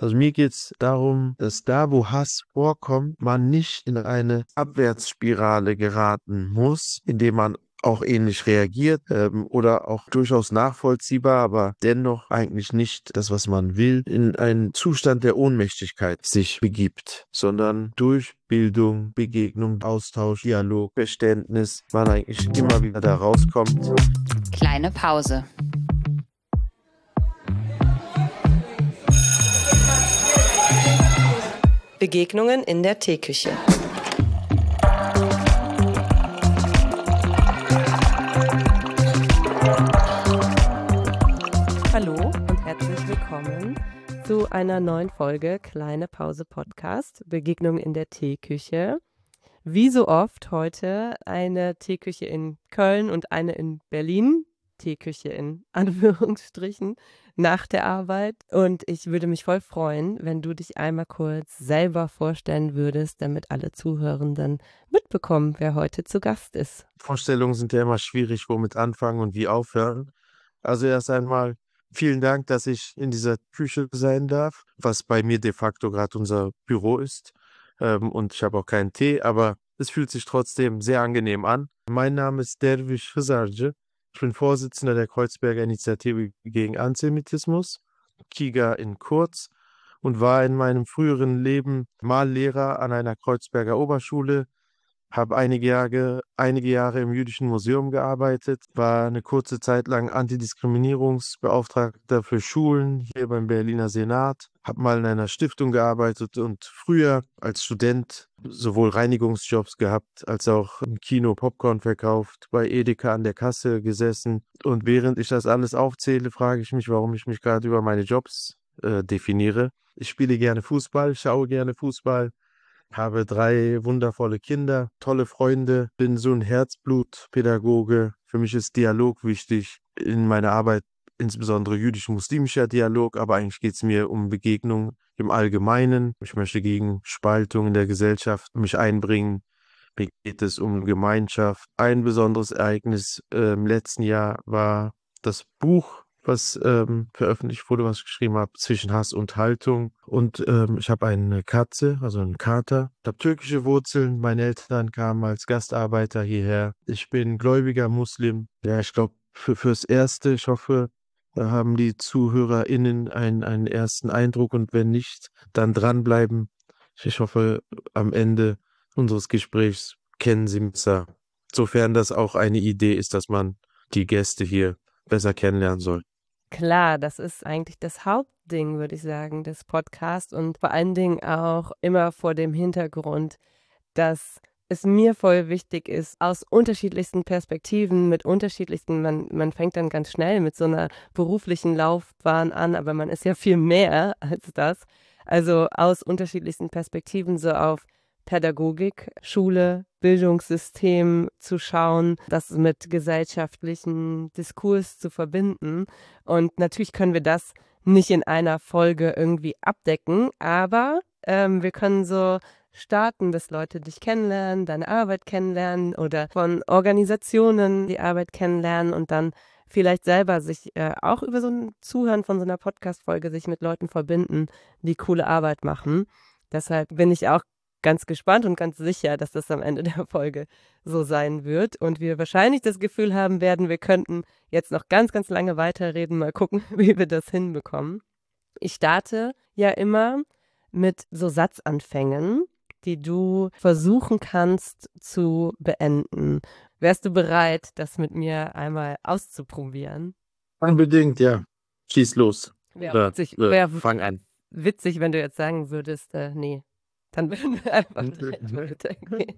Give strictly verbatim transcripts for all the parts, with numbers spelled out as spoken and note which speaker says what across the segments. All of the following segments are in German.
Speaker 1: Also mir geht es darum, dass da, wo Hass vorkommt, man nicht in eine Abwärtsspirale geraten muss, indem man auch ähnlich reagiert ähm, oder auch durchaus nachvollziehbar, aber dennoch eigentlich nicht das, was man will, in einen Zustand der Ohnmächtigkeit sich begibt, sondern durch Bildung, Begegnung, Austausch, Dialog, Verständnis, man eigentlich immer wieder da rauskommt.
Speaker 2: Kleine Pause.
Speaker 3: Begegnungen in der Teeküche. Hallo und herzlich willkommen zu einer neuen Folge Kleine Pause Podcast, Begegnungen in der Teeküche. Wie so oft heute eine Teeküche in Köln und eine in Berlin. Teeküche in Anführungsstrichen nach der Arbeit. Und ich würde mich voll freuen, wenn du dich einmal kurz selber vorstellen würdest, damit alle Zuhörenden mitbekommen, wer heute zu Gast ist.
Speaker 1: Vorstellungen sind ja immer schwierig, womit anfangen und wie aufhören. Also erst einmal vielen Dank, dass ich in dieser Küche sein darf, was bei mir de facto gerade unser Büro ist. Ähm, und ich habe auch keinen Tee, aber es fühlt sich trotzdem sehr angenehm an. Mein Name ist Derviş Hızarcı. Ich bin Vorsitzender der Kreuzberger Initiative gegen Antisemitismus, KIGA in kurz, und war in meinem früheren Leben mal Lehrer an einer Kreuzberger Oberschule, habe einige Jahre, einige Jahre im Jüdischen Museum gearbeitet, war eine kurze Zeit lang Antidiskriminierungsbeauftragter für Schulen hier beim Berliner Senat, habe mal in einer Stiftung gearbeitet und früher als Student sowohl Reinigungsjobs gehabt, als auch im Kino Popcorn verkauft, bei Edeka an der Kasse gesessen. Und während ich das alles aufzähle, frage ich mich, warum ich mich gerade über meine Jobs äh, definiere. Ich spiele gerne Fußball, schaue gerne Fußball, habe drei wundervolle Kinder, tolle Freunde, bin so ein Herzblutpädagoge. Für mich ist Dialog wichtig in meiner Arbeit, insbesondere jüdisch-muslimischer Dialog, aber eigentlich geht es mir um Begegnung im Allgemeinen. Ich möchte gegen Spaltung in der Gesellschaft mich einbringen. Mir geht es um Gemeinschaft. Ein besonderes Ereignis äh, im letzten Jahr war das Buch, was ähm, veröffentlicht wurde, was ich geschrieben habe, Zwischen Hass und Haltung. Und ähm, ich habe eine Katze, also einen Kater. Ich habe türkische Wurzeln. Meine Eltern kamen als Gastarbeiter hierher. Ich bin gläubiger Muslim. Ja, ich glaube, für, fürs Erste, ich hoffe, da haben die ZuhörerInnen einen, einen ersten Eindruck, und wenn nicht, dann dranbleiben. Ich hoffe, am Ende unseres Gesprächs kennen Sie mich, sofern das auch eine Idee ist, dass man die Gäste hier besser kennenlernen soll.
Speaker 3: Klar, das ist eigentlich das Hauptding, würde ich sagen, des Podcasts, und vor allen Dingen auch immer vor dem Hintergrund, dass es mir voll wichtig ist, aus unterschiedlichsten Perspektiven, mit unterschiedlichsten, man, man fängt dann ganz schnell mit so einer beruflichen Laufbahn an, aber man ist ja viel mehr als das. Also aus unterschiedlichsten Perspektiven so auf Pädagogik, Schule, Bildungssystem zu schauen, das mit gesellschaftlichen Diskurs zu verbinden. Und natürlich können wir das nicht in einer Folge irgendwie abdecken, aber ähm, wir können so starten, dass Leute dich kennenlernen, deine Arbeit kennenlernen oder von Organisationen die Arbeit kennenlernen und dann vielleicht selber sich äh, auch über so ein Zuhören von so einer Podcast-Folge sich mit Leuten verbinden, die coole Arbeit machen. Deshalb bin ich auch ganz gespannt und ganz sicher, dass das am Ende der Folge so sein wird und wir wahrscheinlich das Gefühl haben werden, wir könnten jetzt noch ganz, ganz lange weiterreden, mal gucken, wie wir das hinbekommen. Ich starte ja immer mit so Satzanfängen, die du versuchen kannst zu beenden. Wärst du bereit, das mit mir einmal auszuprobieren?
Speaker 1: Unbedingt, ja. Schieß los.
Speaker 3: Wäre
Speaker 1: Äh,
Speaker 3: witzig,
Speaker 1: äh,
Speaker 3: wär
Speaker 1: fang an.
Speaker 3: witzig, wenn du jetzt sagen würdest, äh, nee. Dann würden wir einfach direkt weitergehen.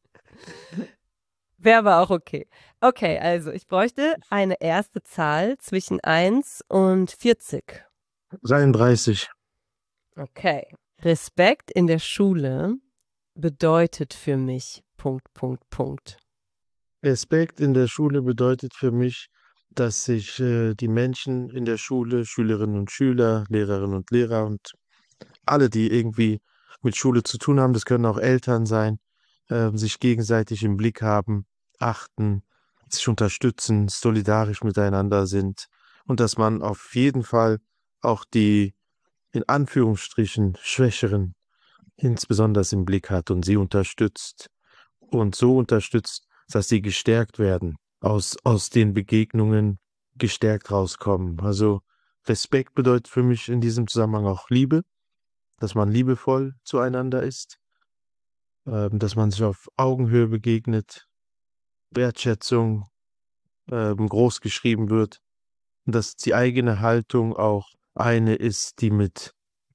Speaker 3: Wäre aber auch okay. Okay, also ich bräuchte eine erste Zahl zwischen eins und vierzig.
Speaker 1: dreiunddreißig.
Speaker 3: Okay. Respekt in der Schule bedeutet für mich Punkt, Punkt, Punkt.
Speaker 1: Respekt in der Schule bedeutet für mich, dass sich äh, die Menschen in der Schule, Schülerinnen und Schüler, Lehrerinnen und Lehrer und alle, die irgendwie mit Schule zu tun haben, das können auch Eltern sein, äh, sich gegenseitig im Blick haben, achten, sich unterstützen, solidarisch miteinander sind und dass man auf jeden Fall auch die in Anführungsstrichen Schwächeren insbesondere im Blick hat und sie unterstützt und so unterstützt, dass sie gestärkt werden, aus, aus den Begegnungen gestärkt rauskommen. Also Respekt bedeutet für mich in diesem Zusammenhang auch Liebe, dass man liebevoll zueinander ist, ähm, dass man sich auf Augenhöhe begegnet, Wertschätzung ähm, groß geschrieben wird und dass die eigene Haltung auch eine ist, die mit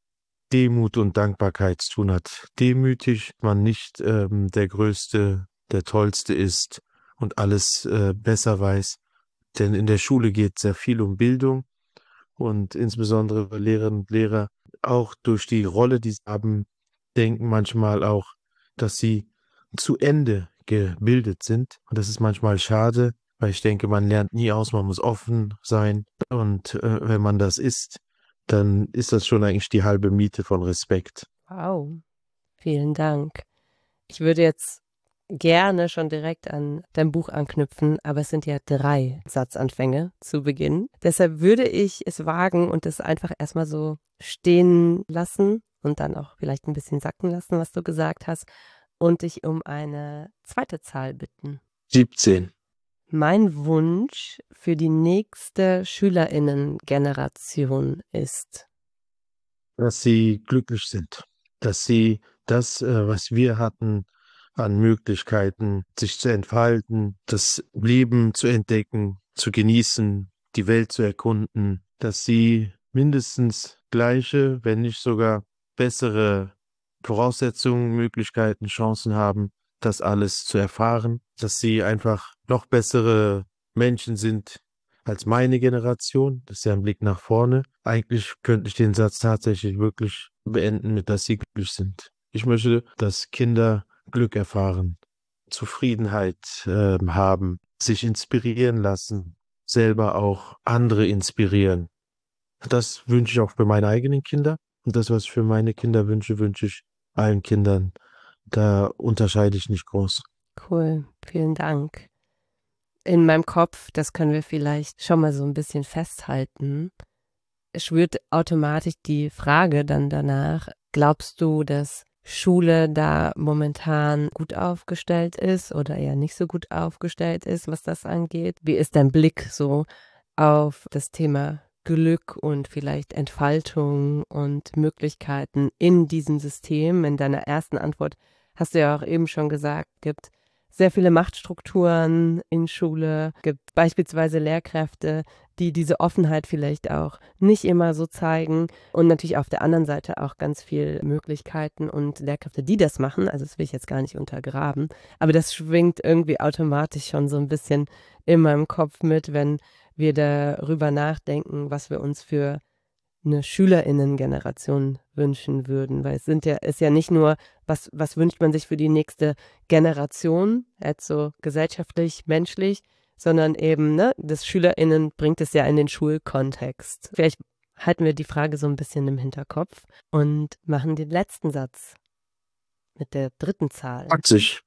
Speaker 1: Demut und Dankbarkeit zu tun hat. Demütig, man nicht ähm, der Größte, der Tollste ist und alles äh, besser weiß. Denn in der Schule geht sehr viel um Bildung und insbesondere Lehrerinnen und Lehrer auch durch die Rolle, die sie haben, denken manchmal auch, dass sie zu Ende gebildet sind. Und das ist manchmal schade, weil ich denke, man lernt nie aus, man muss offen sein. Und äh, wenn man das ist, dann ist das schon eigentlich die halbe Miete von Respekt.
Speaker 3: Wow, vielen Dank. Ich würde jetzt gerne schon direkt an dein Buch anknüpfen, aber es sind ja drei Satzanfänge zu Beginn. Deshalb würde ich es wagen und es einfach erstmal so stehen lassen und dann auch vielleicht ein bisschen sacken lassen, was du gesagt hast, und dich um eine zweite Zahl bitten.
Speaker 1: siebzehn.
Speaker 3: Mein Wunsch für die nächste SchülerInnen-Generation ist,
Speaker 1: Dass sie glücklich sind, dass sie das, äh, was wir hatten, an Möglichkeiten, sich zu entfalten, das Leben zu entdecken, zu genießen, die Welt zu erkunden, dass sie mindestens gleiche, wenn nicht sogar bessere Voraussetzungen, Möglichkeiten, Chancen haben, das alles zu erfahren, dass sie einfach noch bessere Menschen sind als meine Generation. Das ist ja ein Blick nach vorne. Eigentlich könnte ich den Satz tatsächlich wirklich beenden mit, dass sie glücklich sind. Ich möchte, dass Kinder Glück erfahren, Zufriedenheit äh, haben, sich inspirieren lassen, selber auch andere inspirieren. Das wünsche ich auch für meine eigenen Kinder. Und das, was ich für meine Kinder wünsche, wünsche ich allen Kindern. Da unterscheide ich nicht groß.
Speaker 3: cool, vielen Dank. In meinem Kopf, das können wir vielleicht schon mal so ein bisschen festhalten, schwirrt automatisch die Frage dann danach, glaubst du, dass Schule da momentan gut aufgestellt ist oder eher nicht so gut aufgestellt ist, was das angeht? Wie ist dein Blick so auf das Thema Glück und vielleicht Entfaltung und Möglichkeiten in diesem System? In deiner ersten Antwort hast du ja auch eben schon gesagt, gibt sehr viele Machtstrukturen in Schule, gibt beispielsweise Lehrkräfte, die diese Offenheit vielleicht auch nicht immer so zeigen und natürlich auf der anderen Seite auch ganz viel Möglichkeiten und Lehrkräfte, die das machen, also das will ich jetzt gar nicht untergraben, aber das schwingt irgendwie automatisch schon so ein bisschen in meinem Kopf mit, wenn wir darüber nachdenken, was wir uns für eine SchülerInnen-Generation wünschen würden, weil es sind ja, ist ja nicht nur, was, was wünscht man sich für die nächste Generation, jetzt so gesellschaftlich, menschlich, sondern eben, ne, das SchülerInnen bringt es ja in den Schulkontext. Vielleicht halten wir die Frage so ein bisschen im Hinterkopf und machen den letzten Satz mit der dritten Zahl.
Speaker 1: achtzig.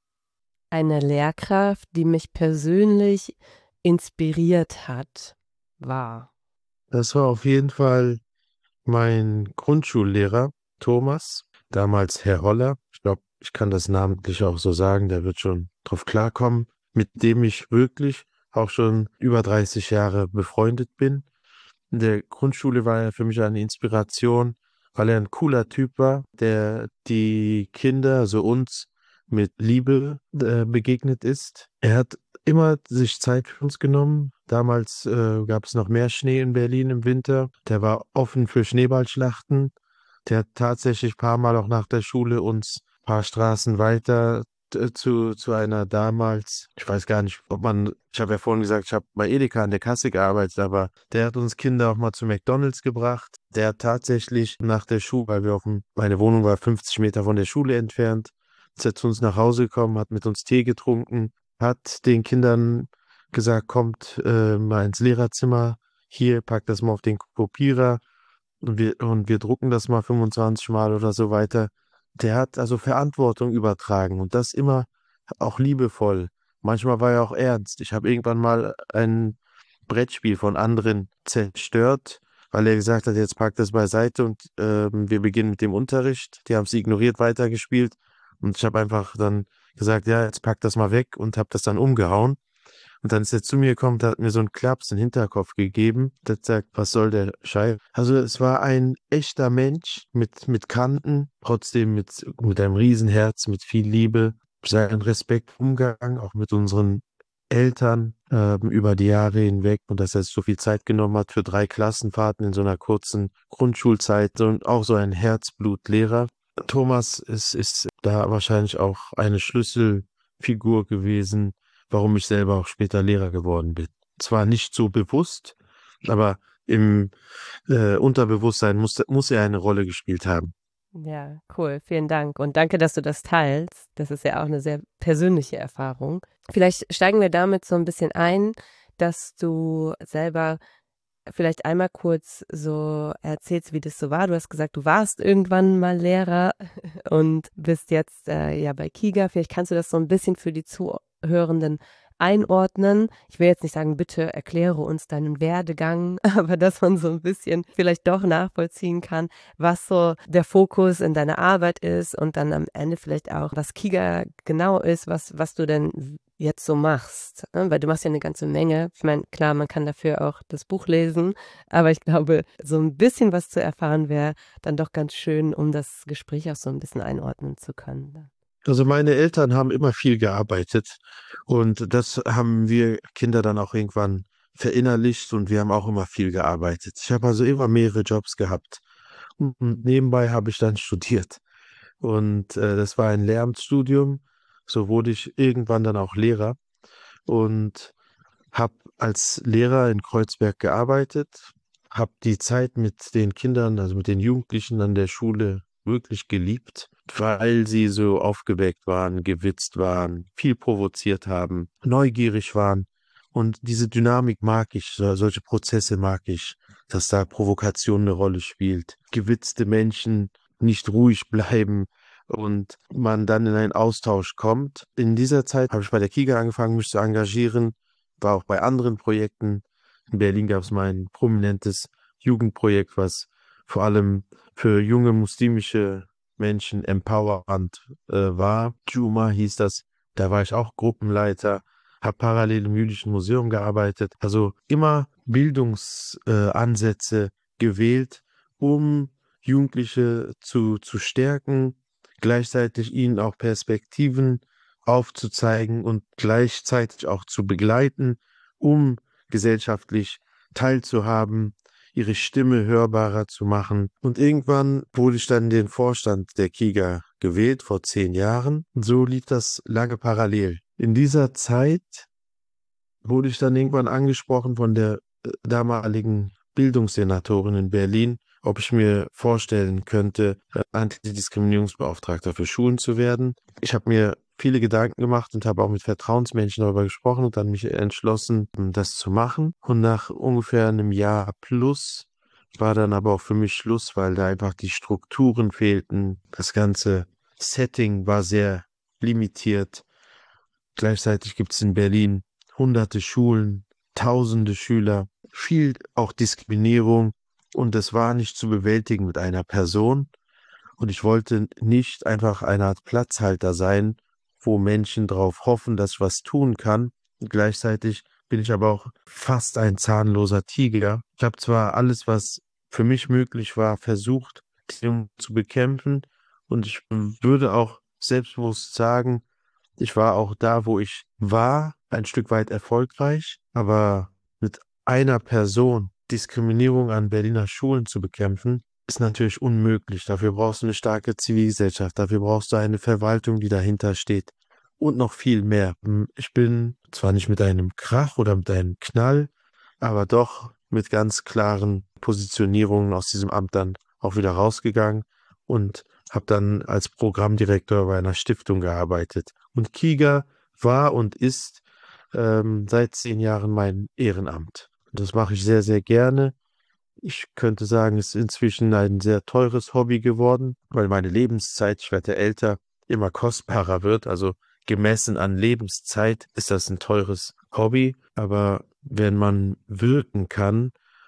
Speaker 3: Eine Lehrkraft, die mich persönlich inspiriert hat, war.
Speaker 1: Das war auf jeden Fall mein Grundschullehrer, Thomas, damals Herr Holler. Ich glaube, ich kann das namentlich auch so sagen, der wird schon drauf klarkommen, mit dem ich wirklich auch schon über dreißig Jahre befreundet bin. In der Grundschule war er für mich eine Inspiration, weil er ein cooler Typ war, der die Kinder, also uns, mit Liebe äh, begegnet ist. Er hat immer sich Zeit für uns genommen. Damals äh, gab es noch mehr Schnee in Berlin im Winter. Der war offen für Schneeballschlachten. Der hat tatsächlich ein paar Mal auch nach der Schule uns ein paar Straßen weiter äh, zu, zu einer damals, ich weiß gar nicht, ob man, ich habe ja vorhin gesagt, ich habe bei Edeka an der Kasse gearbeitet, aber der hat uns Kinder auch mal zu McDonald's gebracht. Der hat tatsächlich nach der Schule, weil wir auf dem, meine Wohnung war fünfzig Meter von der Schule entfernt, ist er zu uns nach Hause gekommen, hat mit uns Tee getrunken, hat den Kindern gesagt, kommt äh, mal ins Lehrerzimmer, hier, packt das mal auf den Kopierer und wir, und wir drucken das mal fünfundzwanzig Mal oder so weiter. Der hat also Verantwortung übertragen und das immer auch liebevoll. Manchmal war er auch ernst. Ich habe irgendwann mal ein Brettspiel von anderen zerstört, weil er gesagt hat, jetzt pack das beiseite und ähm, wir beginnen mit dem Unterricht. Die haben es ignoriert, weitergespielt und ich habe einfach dann gesagt, ja, jetzt pack das mal weg und habe das dann umgehauen. Und dann ist er zu mir gekommen, der hat mir so einen Klaps in den Hinterkopf gegeben. Der hat gesagt, was soll der Scheiß? Also es war ein echter Mensch mit, mit Kanten, trotzdem mit, mit einem Riesenherz, mit viel Liebe, seinen Respekt, Umgang, auch mit unseren Eltern ähm, über die Jahre hinweg und dass er sich so viel Zeit genommen hat für drei Klassenfahrten in so einer kurzen Grundschulzeit und auch so ein Herzblutlehrer. Thomas ist, ist da wahrscheinlich auch eine Schlüsselfigur gewesen, warum ich selber auch später Lehrer geworden bin. Zwar nicht so bewusst, aber im äh, Unterbewusstsein muss, muss er eine Rolle gespielt haben.
Speaker 3: Ja, cool. Vielen Dank. Und danke, dass du das teilst. Das ist ja auch eine sehr persönliche Erfahrung. Vielleicht steigen wir damit so ein bisschen ein, dass du selber vielleicht einmal kurz so erzählst, wie das so war. Du hast gesagt, du warst irgendwann mal Lehrer und bist jetzt äh, ja bei KIGA. Vielleicht kannst du das so ein bisschen für die Zuhörenden einordnen. Ich will jetzt nicht sagen, bitte erkläre uns deinen Werdegang, aber dass man so ein bisschen vielleicht doch nachvollziehen kann, was so der Fokus in deiner Arbeit ist und dann am Ende vielleicht auch, was KIGA genau ist, was, was du denn jetzt so machst. Weil du machst ja eine ganze Menge. Ich meine, klar, man kann dafür auch das Buch lesen, aber ich glaube, so ein bisschen was zu erfahren wäre dann doch ganz schön, um das Gespräch auch so ein bisschen einordnen zu können.
Speaker 1: Also meine Eltern haben immer viel gearbeitet und das haben wir Kinder dann auch irgendwann verinnerlicht und wir haben auch immer viel gearbeitet. Ich habe also immer mehrere Jobs gehabt und nebenbei habe ich dann studiert und äh, das war ein Lehramtsstudium. So wurde ich irgendwann dann auch Lehrer und habe als Lehrer in Kreuzberg gearbeitet, habe die Zeit mit den Kindern, also mit den Jugendlichen an der Schule wirklich geliebt, weil sie so aufgeweckt waren, gewitzt waren, viel provoziert haben, neugierig waren. Und diese Dynamik mag ich, so- solche Prozesse mag ich, dass da Provokation eine Rolle spielt. Gewitzte Menschen nicht ruhig bleiben und man dann in einen Austausch kommt. In dieser Zeit habe ich bei der KIGA angefangen, mich zu engagieren, war auch bei anderen Projekten. In Berlin gab es mal ein prominentes Jugendprojekt, was vor allem für junge muslimische Menschen empowernd äh, war. Juma hieß das. Da war ich auch Gruppenleiter, habe parallel im Jüdischen Museum gearbeitet. Also immer Bildungsansätze äh, Ansätze gewählt, um Jugendliche zu, zu stärken, gleichzeitig ihnen auch Perspektiven aufzuzeigen und gleichzeitig auch zu begleiten, um gesellschaftlich teilzuhaben, ihre Stimme hörbarer zu machen. Und irgendwann wurde ich dann in den Vorstand der KIGA gewählt, vor zehn Jahren. Und so lief das lange parallel. In dieser Zeit wurde ich dann irgendwann angesprochen von der äh, damaligen Bildungssenatorin in Berlin, ob ich mir vorstellen könnte, äh, Antidiskriminierungsbeauftragter für Schulen zu werden. Ich habe mir viele Gedanken gemacht und habe auch mit Vertrauensmenschen darüber gesprochen und dann mich entschlossen, das zu machen. Und nach ungefähr einem Jahr plus war dann aber auch für mich Schluss, weil da einfach die Strukturen fehlten. Das ganze Setting war sehr limitiert. Gleichzeitig gibt es in Berlin hunderte Schulen, tausende Schüler, viel auch Diskriminierung und das war nicht zu bewältigen mit einer Person. Und ich wollte nicht einfach eine Art Platzhalter sein, wo Menschen darauf hoffen, dass ich was tun kann. Und gleichzeitig bin ich aber auch fast ein zahnloser Tiger. Ich habe zwar alles, was für mich möglich war, versucht, zu bekämpfen. Und ich würde auch selbstbewusst sagen, ich war auch da, wo ich war, ein Stück weit erfolgreich, aber mit einer Person Diskriminierung an Berliner Schulen zu bekämpfen, ist natürlich unmöglich. Dafür brauchst du eine starke Zivilgesellschaft, dafür brauchst du eine Verwaltung, die dahinter steht und noch viel mehr. Ich bin zwar nicht mit einem Krach oder mit einem Knall, aber doch mit ganz klaren Positionierungen aus diesem Amt dann auch wieder rausgegangen und habe dann als Programmdirektor bei einer Stiftung gearbeitet. Und KIGA war und ist ähm, seit zehn Jahren mein Ehrenamt. Und das mache ich sehr, sehr gerne. Ich könnte sagen, es ist inzwischen ein sehr teures Hobby geworden, weil meine Lebenszeit, ich werde älter, immer kostbarer wird. Also gemessen an Lebenszeit ist das ein teures Hobby. Aber wenn man wirken kann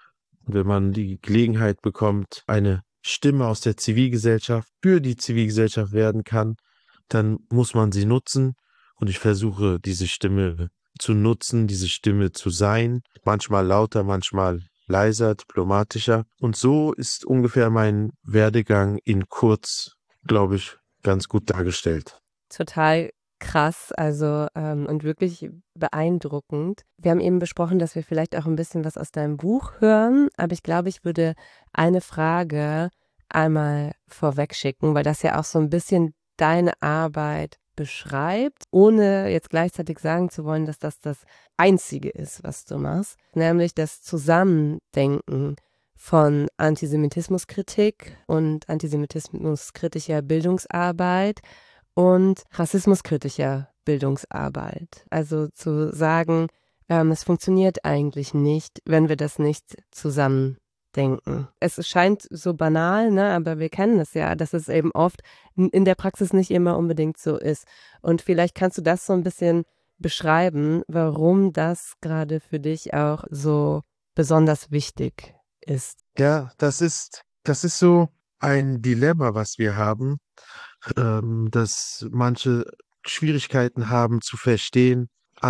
Speaker 1: Wenn man die Gelegenheit bekommt, eine Stimme aus der Zivilgesellschaft für die Zivilgesellschaft werden kann, dann muss man sie nutzen. Und ich versuche, diese Stimme zu nutzen, diese Stimme zu sein. Manchmal lauter, manchmal leiser, diplomatischer. Und so ist ungefähr mein Werdegang in kurz, glaube ich, ganz gut dargestellt.
Speaker 3: Total krass, also ähm, und wirklich beeindruckend. Wir haben eben besprochen, dass wir vielleicht auch ein bisschen was aus deinem Buch hören, aber ich glaube, ich würde eine Frage einmal vorweg schicken, weil das ja auch so ein bisschen deine Arbeit beschreibt, ohne jetzt gleichzeitig sagen zu wollen, dass das das Einzige ist, was du machst, nämlich das Zusammendenken von Antisemitismuskritik und antisemitismuskritischer Bildungsarbeit und rassismuskritischer Bildungsarbeit. Also zu sagen, ähm, es funktioniert eigentlich nicht, wenn wir das nicht zusammen denken. Es scheint so banal, ne, aber wir kennen es ja, dass es eben oft in der Praxis nicht immer unbedingt so ist. Und vielleicht kannst du das so ein bisschen beschreiben, warum das gerade für dich auch so besonders wichtig ist.
Speaker 1: Ja, das ist, das ist so ein Dilemma, was wir haben, ähm, dass manche Schwierigkeiten haben zu verstehen,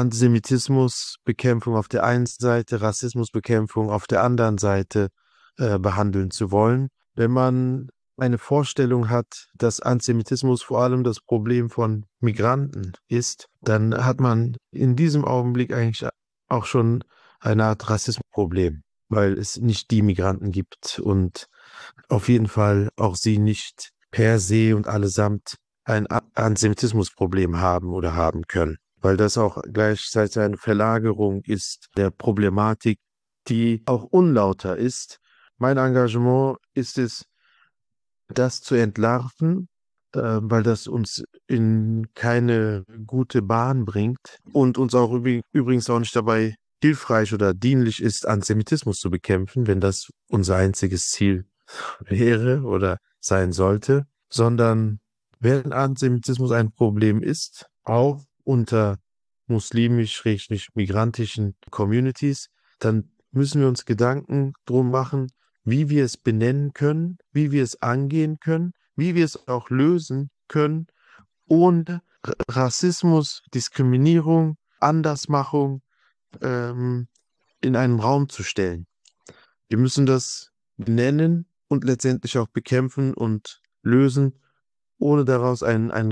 Speaker 1: Antisemitismusbekämpfung auf der einen Seite, Rassismusbekämpfung auf der anderen Seite äh, behandeln zu wollen. Wenn man eine Vorstellung hat, dass Antisemitismus vor allem das Problem von Migranten ist, dann hat man in diesem Augenblick eigentlich auch schon eine Art Rassismusproblem, weil es nicht die Migranten gibt und auf jeden Fall auch sie nicht per se und allesamt ein A- Antisemitismusproblem haben oder haben können, weil das auch gleichzeitig eine Verlagerung ist der Problematik, die auch unlauter ist. Mein Engagement ist es, das zu entlarven, äh, weil das uns in keine gute Bahn bringt und uns auch übrig- übrigens auch nicht dabei hilfreich oder dienlich ist, Antisemitismus zu bekämpfen, wenn das unser einziges Ziel wäre oder sein sollte, sondern wenn Antisemitismus ein Problem ist, auch unter muslimisch-migrantischen Communities, dann müssen wir uns Gedanken drum machen, wie wir es benennen können, wie wir es angehen können, wie wir es auch lösen können, ohne R- Rassismus, Diskriminierung, Andersmachung ähm, in einen Raum zu stellen. Wir müssen das benennen und letztendlich auch bekämpfen und lösen, ohne daraus ein, ein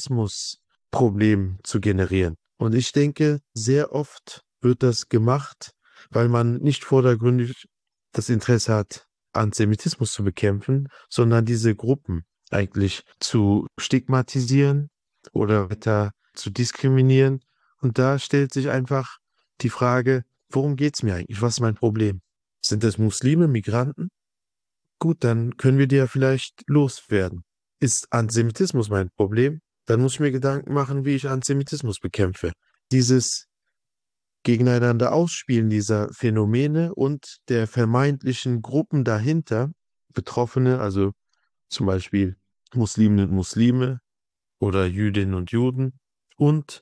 Speaker 1: Rassismusproblem zu generieren. Und ich denke, sehr oft wird das gemacht, weil man nicht vordergründig das Interesse hat, Antisemitismus zu bekämpfen, sondern diese Gruppen eigentlich zu stigmatisieren oder weiter zu diskriminieren. Und da stellt sich einfach die Frage, worum geht es mir eigentlich? Was ist mein Problem? Sind das Muslime, Migranten? Gut, dann können wir die ja vielleicht loswerden. Ist Antisemitismus mein Problem? Dann muss ich mir Gedanken machen, wie ich Antisemitismus bekämpfe. Dieses Gegeneinander Ausspielen dieser Phänomene und der vermeintlichen Gruppen dahinter, Betroffene, also zum Beispiel Musliminnen und Muslime oder Jüdinnen und Juden und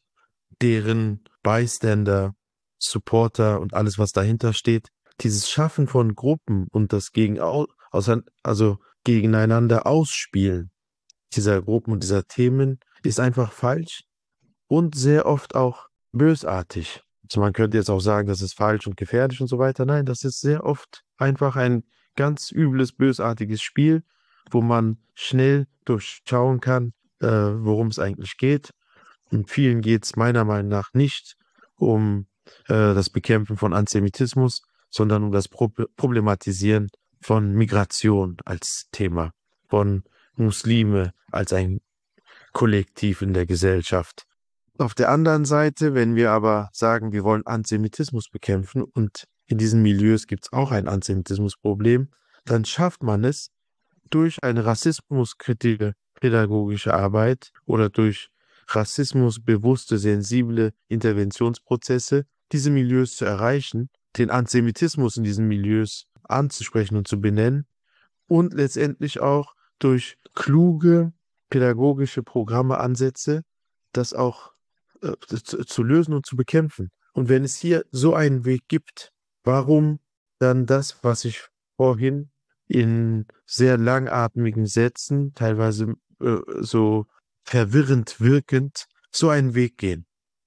Speaker 1: deren Bystander, Supporter und alles, was dahinter steht, dieses Schaffen von Gruppen und das gegen, au- ausein- also gegeneinander Ausspielen dieser Gruppen und dieser Themen ist einfach falsch und sehr oft auch bösartig. Also man könnte jetzt auch sagen, das ist falsch und gefährlich und so weiter. Nein, das ist sehr oft einfach ein ganz übles, bösartiges Spiel, wo man schnell durchschauen kann, äh, worum es eigentlich geht. Und vielen geht es meiner Meinung nach nicht um äh, das Bekämpfen von Antisemitismus, sondern um das Pro Problematisieren von Migration als Thema, von Muslime als ein Kollektiv in der Gesellschaft. Auf der anderen Seite, wenn wir aber sagen, wir wollen Antisemitismus bekämpfen und in diesen Milieus gibt es auch ein Antisemitismusproblem, dann schafft man es durch eine rassismuskritische pädagogische Arbeit oder durch rassismusbewusste, sensible Interventionsprozesse, diese Milieus zu erreichen, den Antisemitismus in diesen Milieus anzusprechen und zu benennen und letztendlich auch durch kluge pädagogische Programme, Ansätze, das auch äh, zu, zu lösen und zu bekämpfen. Und wenn es hier so einen Weg gibt, warum dann das, was ich vorhin, in sehr langatmigen Sätzen, teilweise äh, so verwirrend wirkend, so einen Weg gehen.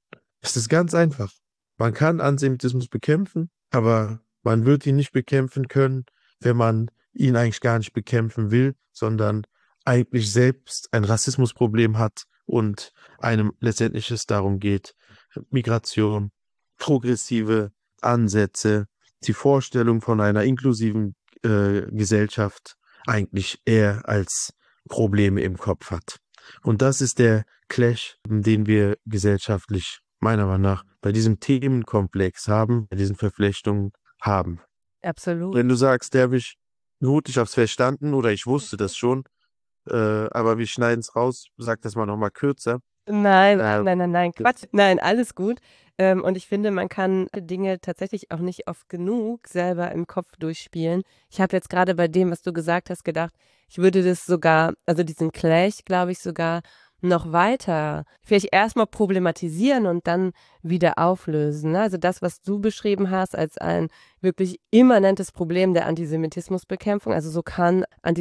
Speaker 1: Es ist ganz einfach. Man kann Antisemitismus bekämpfen, aber man wird ihn nicht bekämpfen können, wenn man ihn eigentlich gar nicht bekämpfen will, sondern eigentlich selbst ein Rassismusproblem hat und einem letztendlich es darum geht, Migration, progressive Ansätze, die Vorstellung von einer inklusiven äh, Gesellschaft eigentlich eher als Probleme im Kopf hat. Und das ist der Clash, den wir gesellschaftlich meiner Meinung nach bei diesem Themenkomplex haben, bei diesen Verflechtungen haben.
Speaker 3: Absolut.
Speaker 1: Wenn du sagst, Derwisch, gut, ich hab's verstanden oder ich wusste das schon, äh, aber wir schneiden es raus, sag das mal nochmal kürzer.
Speaker 3: Nein,
Speaker 1: Äh,
Speaker 3: nein, nein, nein, Quatsch. Nein, alles gut. Ähm, und ich finde, man kann Dinge tatsächlich auch nicht oft genug selber im Kopf durchspielen. Ich habe jetzt gerade bei dem, was du gesagt hast, gedacht, ich würde das sogar, also diesen Clash, glaube ich, sogar noch weiter vielleicht erstmal problematisieren und dann wieder auflösen. Ne? Also das, was du beschrieben hast als ein wirklich immanentes Problem der Antisemitismusbekämpfung, also so kann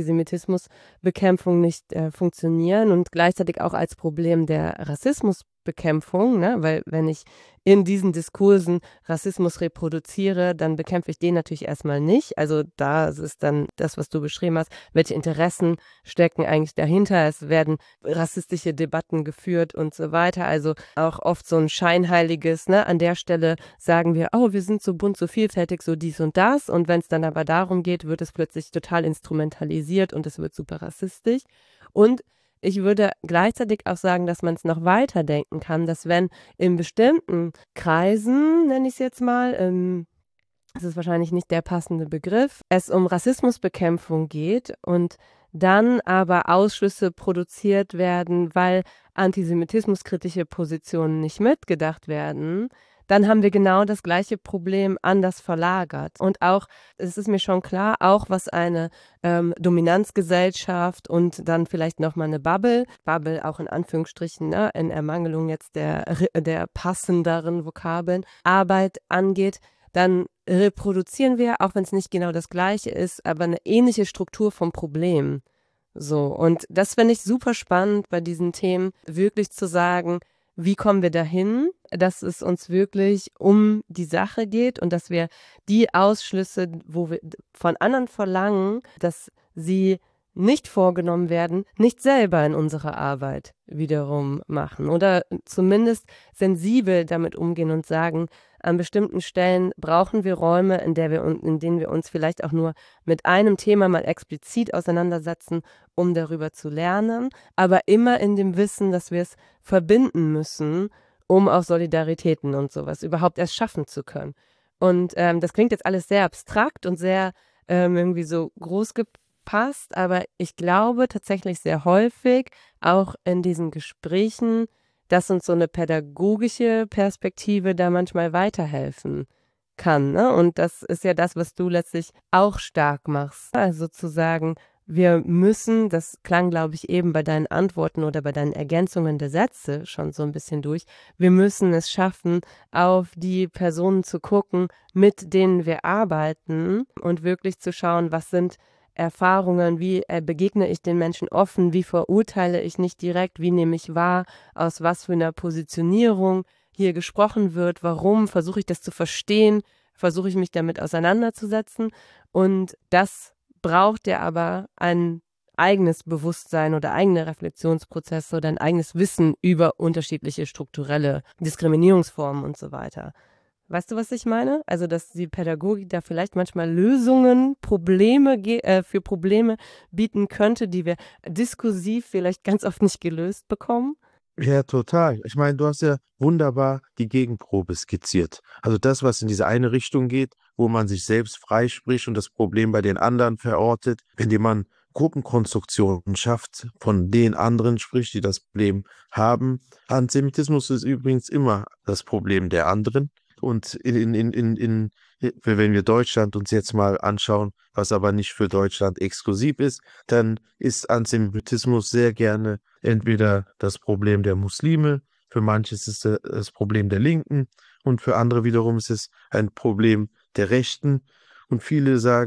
Speaker 3: Antisemitismusbekämpfung nicht äh, funktionieren und gleichzeitig auch als Problem der Rassismusbekämpfung, ne? Weil wenn ich in diesen Diskursen Rassismus reproduziere, dann bekämpfe ich den natürlich erstmal nicht. Also da ist dann das, was du beschrieben hast, welche Interessen stecken eigentlich dahinter. Es werden rassistische Debatten geführt und so weiter. Also auch oft so ein scheinheiliges, ne? An der Stelle sagen wir, oh, wir sind so bunt, so vielfältig, so dies und das. Und wenn es dann aber darum geht, wird es plötzlich total instrumentalisiert und es wird super rassistisch. Und ich würde gleichzeitig auch sagen, dass man es noch weiter denken kann, dass wenn in bestimmten Kreisen, nenne ich es jetzt mal, ähm, das ist wahrscheinlich nicht der passende Begriff, es um Rassismusbekämpfung geht und dann aber Ausschlüsse produziert werden, weil antisemitismuskritische Positionen nicht mitgedacht werden, dann haben wir genau das gleiche Problem anders verlagert. Und auch, es ist mir schon klar, auch was eine ähm, Dominanzgesellschaft und dann vielleicht nochmal eine Bubble, Bubble auch in Anführungsstrichen, ne, in Ermangelung jetzt der, der passenderen Vokabeln, Arbeit angeht, dann reproduzieren wir, auch wenn es nicht genau das Gleiche ist, aber eine ähnliche Struktur vom Problem. So, und das finde ich super spannend bei diesen Themen, wirklich zu sagen, wie kommen wir dahin, dass es uns wirklich um die Sache geht und dass wir die Ausschlüsse, wo wir von anderen verlangen, dass sie nicht vorgenommen werden, nicht selber in unserer Arbeit wiederum machen oder zumindest sensibel damit umgehen und sagen, an bestimmten Stellen brauchen wir Räume, in, der wir, in denen wir uns vielleicht auch nur mit einem Thema mal explizit auseinandersetzen, um darüber zu lernen, aber immer in dem Wissen, dass wir es verbinden müssen, um auch Solidaritäten und sowas überhaupt erst schaffen zu können. Und ähm, das klingt jetzt alles sehr abstrakt und sehr ähm, irgendwie so groß gepasst, aber ich glaube tatsächlich sehr häufig, auch in diesen Gesprächen, dass uns so eine pädagogische Perspektive da manchmal weiterhelfen kann. Ne? Und das ist ja das, was du letztlich auch stark machst. Also zu sagen, wir müssen, das klang, glaube ich, eben bei deinen Antworten oder bei deinen Ergänzungen der Sätze schon so ein bisschen durch, wir müssen es schaffen, auf die Personen zu gucken, mit denen wir arbeiten und wirklich zu schauen, was sind Erfahrungen, wie äh, begegne ich den Menschen offen, wie verurteile ich nicht direkt, wie nehme ich wahr, aus was für einer Positionierung hier gesprochen wird, warum versuche ich das zu verstehen, versuche ich mich damit auseinanderzusetzen und das braucht ja aber ein eigenes Bewusstsein oder eigene Reflexionsprozesse oder ein eigenes Wissen über unterschiedliche strukturelle Diskriminierungsformen und so weiter. Weißt du, was ich meine? Also, dass die Pädagogik da vielleicht manchmal Lösungen, Probleme äh, für Probleme bieten könnte, die wir diskursiv vielleicht ganz oft nicht gelöst bekommen.
Speaker 1: Ja, total. Ich meine, du hast ja wunderbar die Gegenprobe skizziert. Also das, was in diese eine Richtung geht, wo man sich selbst freispricht und das Problem bei den anderen verortet, indem man Gruppenkonstruktionen schafft, von den anderen spricht, die das Problem haben. Antisemitismus ist übrigens immer das Problem der anderen. Und in, in, in, in, wenn wir Deutschland uns jetzt mal anschauen, was aber nicht für Deutschland exklusiv ist, dann ist Antisemitismus sehr gerne entweder das Problem der Muslime, für manche ist es das Problem der Linken und für andere wiederum ist es ein Problem der Rechten. Und viele sagen,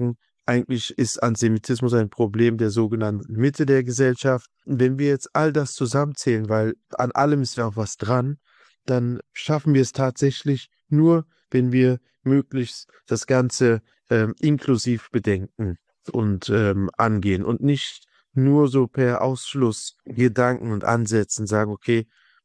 Speaker 1: eigentlich ist Antisemitismus ein Problem der sogenannten Mitte der Gesellschaft. Und wenn wir jetzt all das zusammenzählen, weil an allem ist ja auch was dran, dann schaffen wir es tatsächlich nur, wenn wir möglichst das Ganze ähm, inklusiv bedenken und ähm, angehen und nicht nur so per Ausschluss Gedanken und Ansätzen sagen, okay,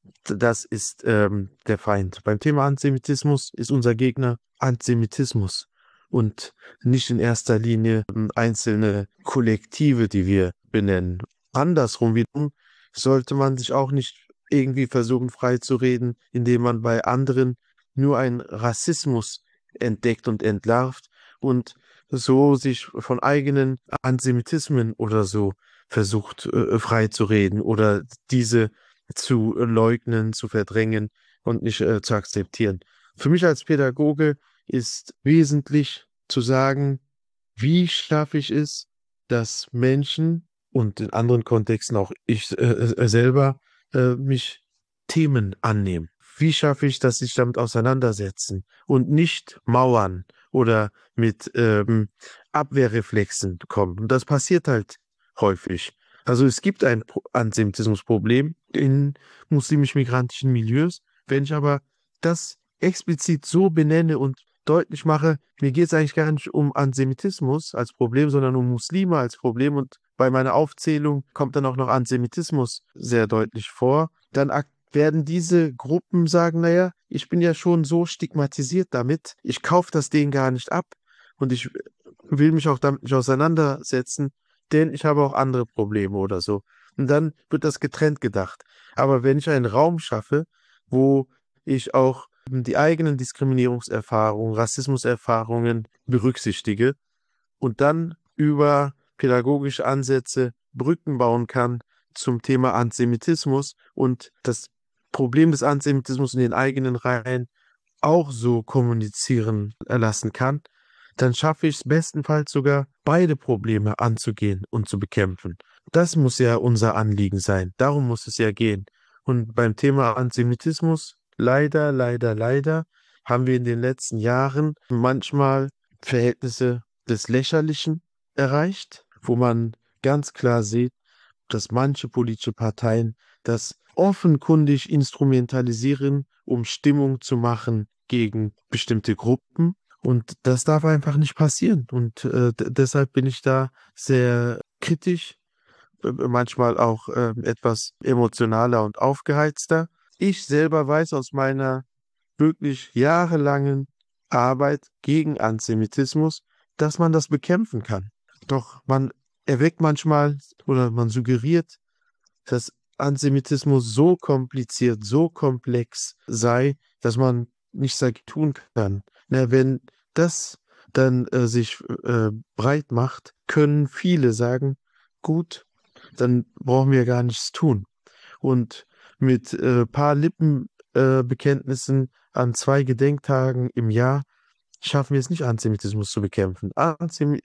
Speaker 1: das ist ähm, der Feind. Beim Thema Antisemitismus ist unser Gegner Antisemitismus und nicht in erster Linie ähm, einzelne Kollektive, die wir benennen. Andersrum wiederum sollte man sich auch nicht irgendwie versuchen frei zu reden, indem man bei anderen nur einen Rassismus entdeckt und entlarvt und so sich von eigenen Antisemitismen oder so versucht äh, frei zu reden oder diese zu leugnen, zu verdrängen und nicht äh, zu akzeptieren. Für mich als Pädagoge ist wesentlich zu sagen, wie schaffe ich es, dass Menschen und in anderen Kontexten auch ich äh, äh, selber äh, mich Themen annehmen. Wie schaffe ich, dass sich damit auseinandersetzen und nicht mauern oder mit ähm, Abwehrreflexen kommen. Und das passiert halt häufig. Also es gibt ein Pro- Antisemitismusproblem in muslimisch-migrantischen Milieus. Wenn ich aber das explizit so benenne und deutlich mache, mir geht es eigentlich gar nicht um Antisemitismus als Problem, sondern um Muslime als Problem. Und bei meiner Aufzählung kommt dann auch noch Antisemitismus sehr deutlich vor. Dann ak- werden diese Gruppen sagen, naja, ich bin ja schon so stigmatisiert damit, ich kaufe das denen gar nicht ab und ich will mich auch damit nicht auseinandersetzen, denn ich habe auch andere Probleme oder so. Und dann wird das getrennt gedacht. Aber wenn ich einen Raum schaffe, wo ich auch die eigenen Diskriminierungserfahrungen, Rassismuserfahrungen berücksichtige und dann über pädagogische Ansätze Brücken bauen kann zum Thema Antisemitismus und das Problem des Antisemitismus in den eigenen Reihen auch so kommunizieren lassen kann, dann schaffe ich es bestenfalls sogar, beide Probleme anzugehen und zu bekämpfen. Das muss ja unser Anliegen sein. Darum muss es ja gehen. Und beim Thema Antisemitismus, leider, leider, leider, haben wir in den letzten Jahren manchmal Verhältnisse des Lächerlichen erreicht, wo man ganz klar sieht, dass manche politische Parteien das offenkundig instrumentalisieren, um Stimmung zu machen gegen bestimmte Gruppen. Und das darf einfach nicht passieren. Und äh, d- deshalb bin ich da sehr kritisch, äh, manchmal auch äh, etwas emotionaler und aufgeheizter. Ich selber weiß aus meiner wirklich jahrelangen Arbeit gegen Antisemitismus, dass man das bekämpfen kann. Doch man erweckt manchmal oder man suggeriert, dass Antisemitismus so kompliziert, so komplex sei, dass man nichts dagegen tun kann. Na, wenn das dann äh, sich äh, breit macht, können viele sagen, gut, dann brauchen wir gar nichts tun. Und mit äh, paar Lippenbekenntnissen äh, Bekenntnissen an zwei Gedenktagen im Jahr schaffen wir es nicht, Antisemitismus zu bekämpfen. Antisem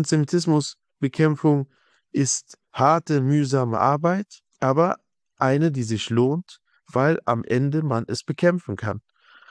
Speaker 1: Antisemitismusbekämpfung ist harte, mühsame Arbeit, aber eine, die sich lohnt, weil am Ende man es bekämpfen kann.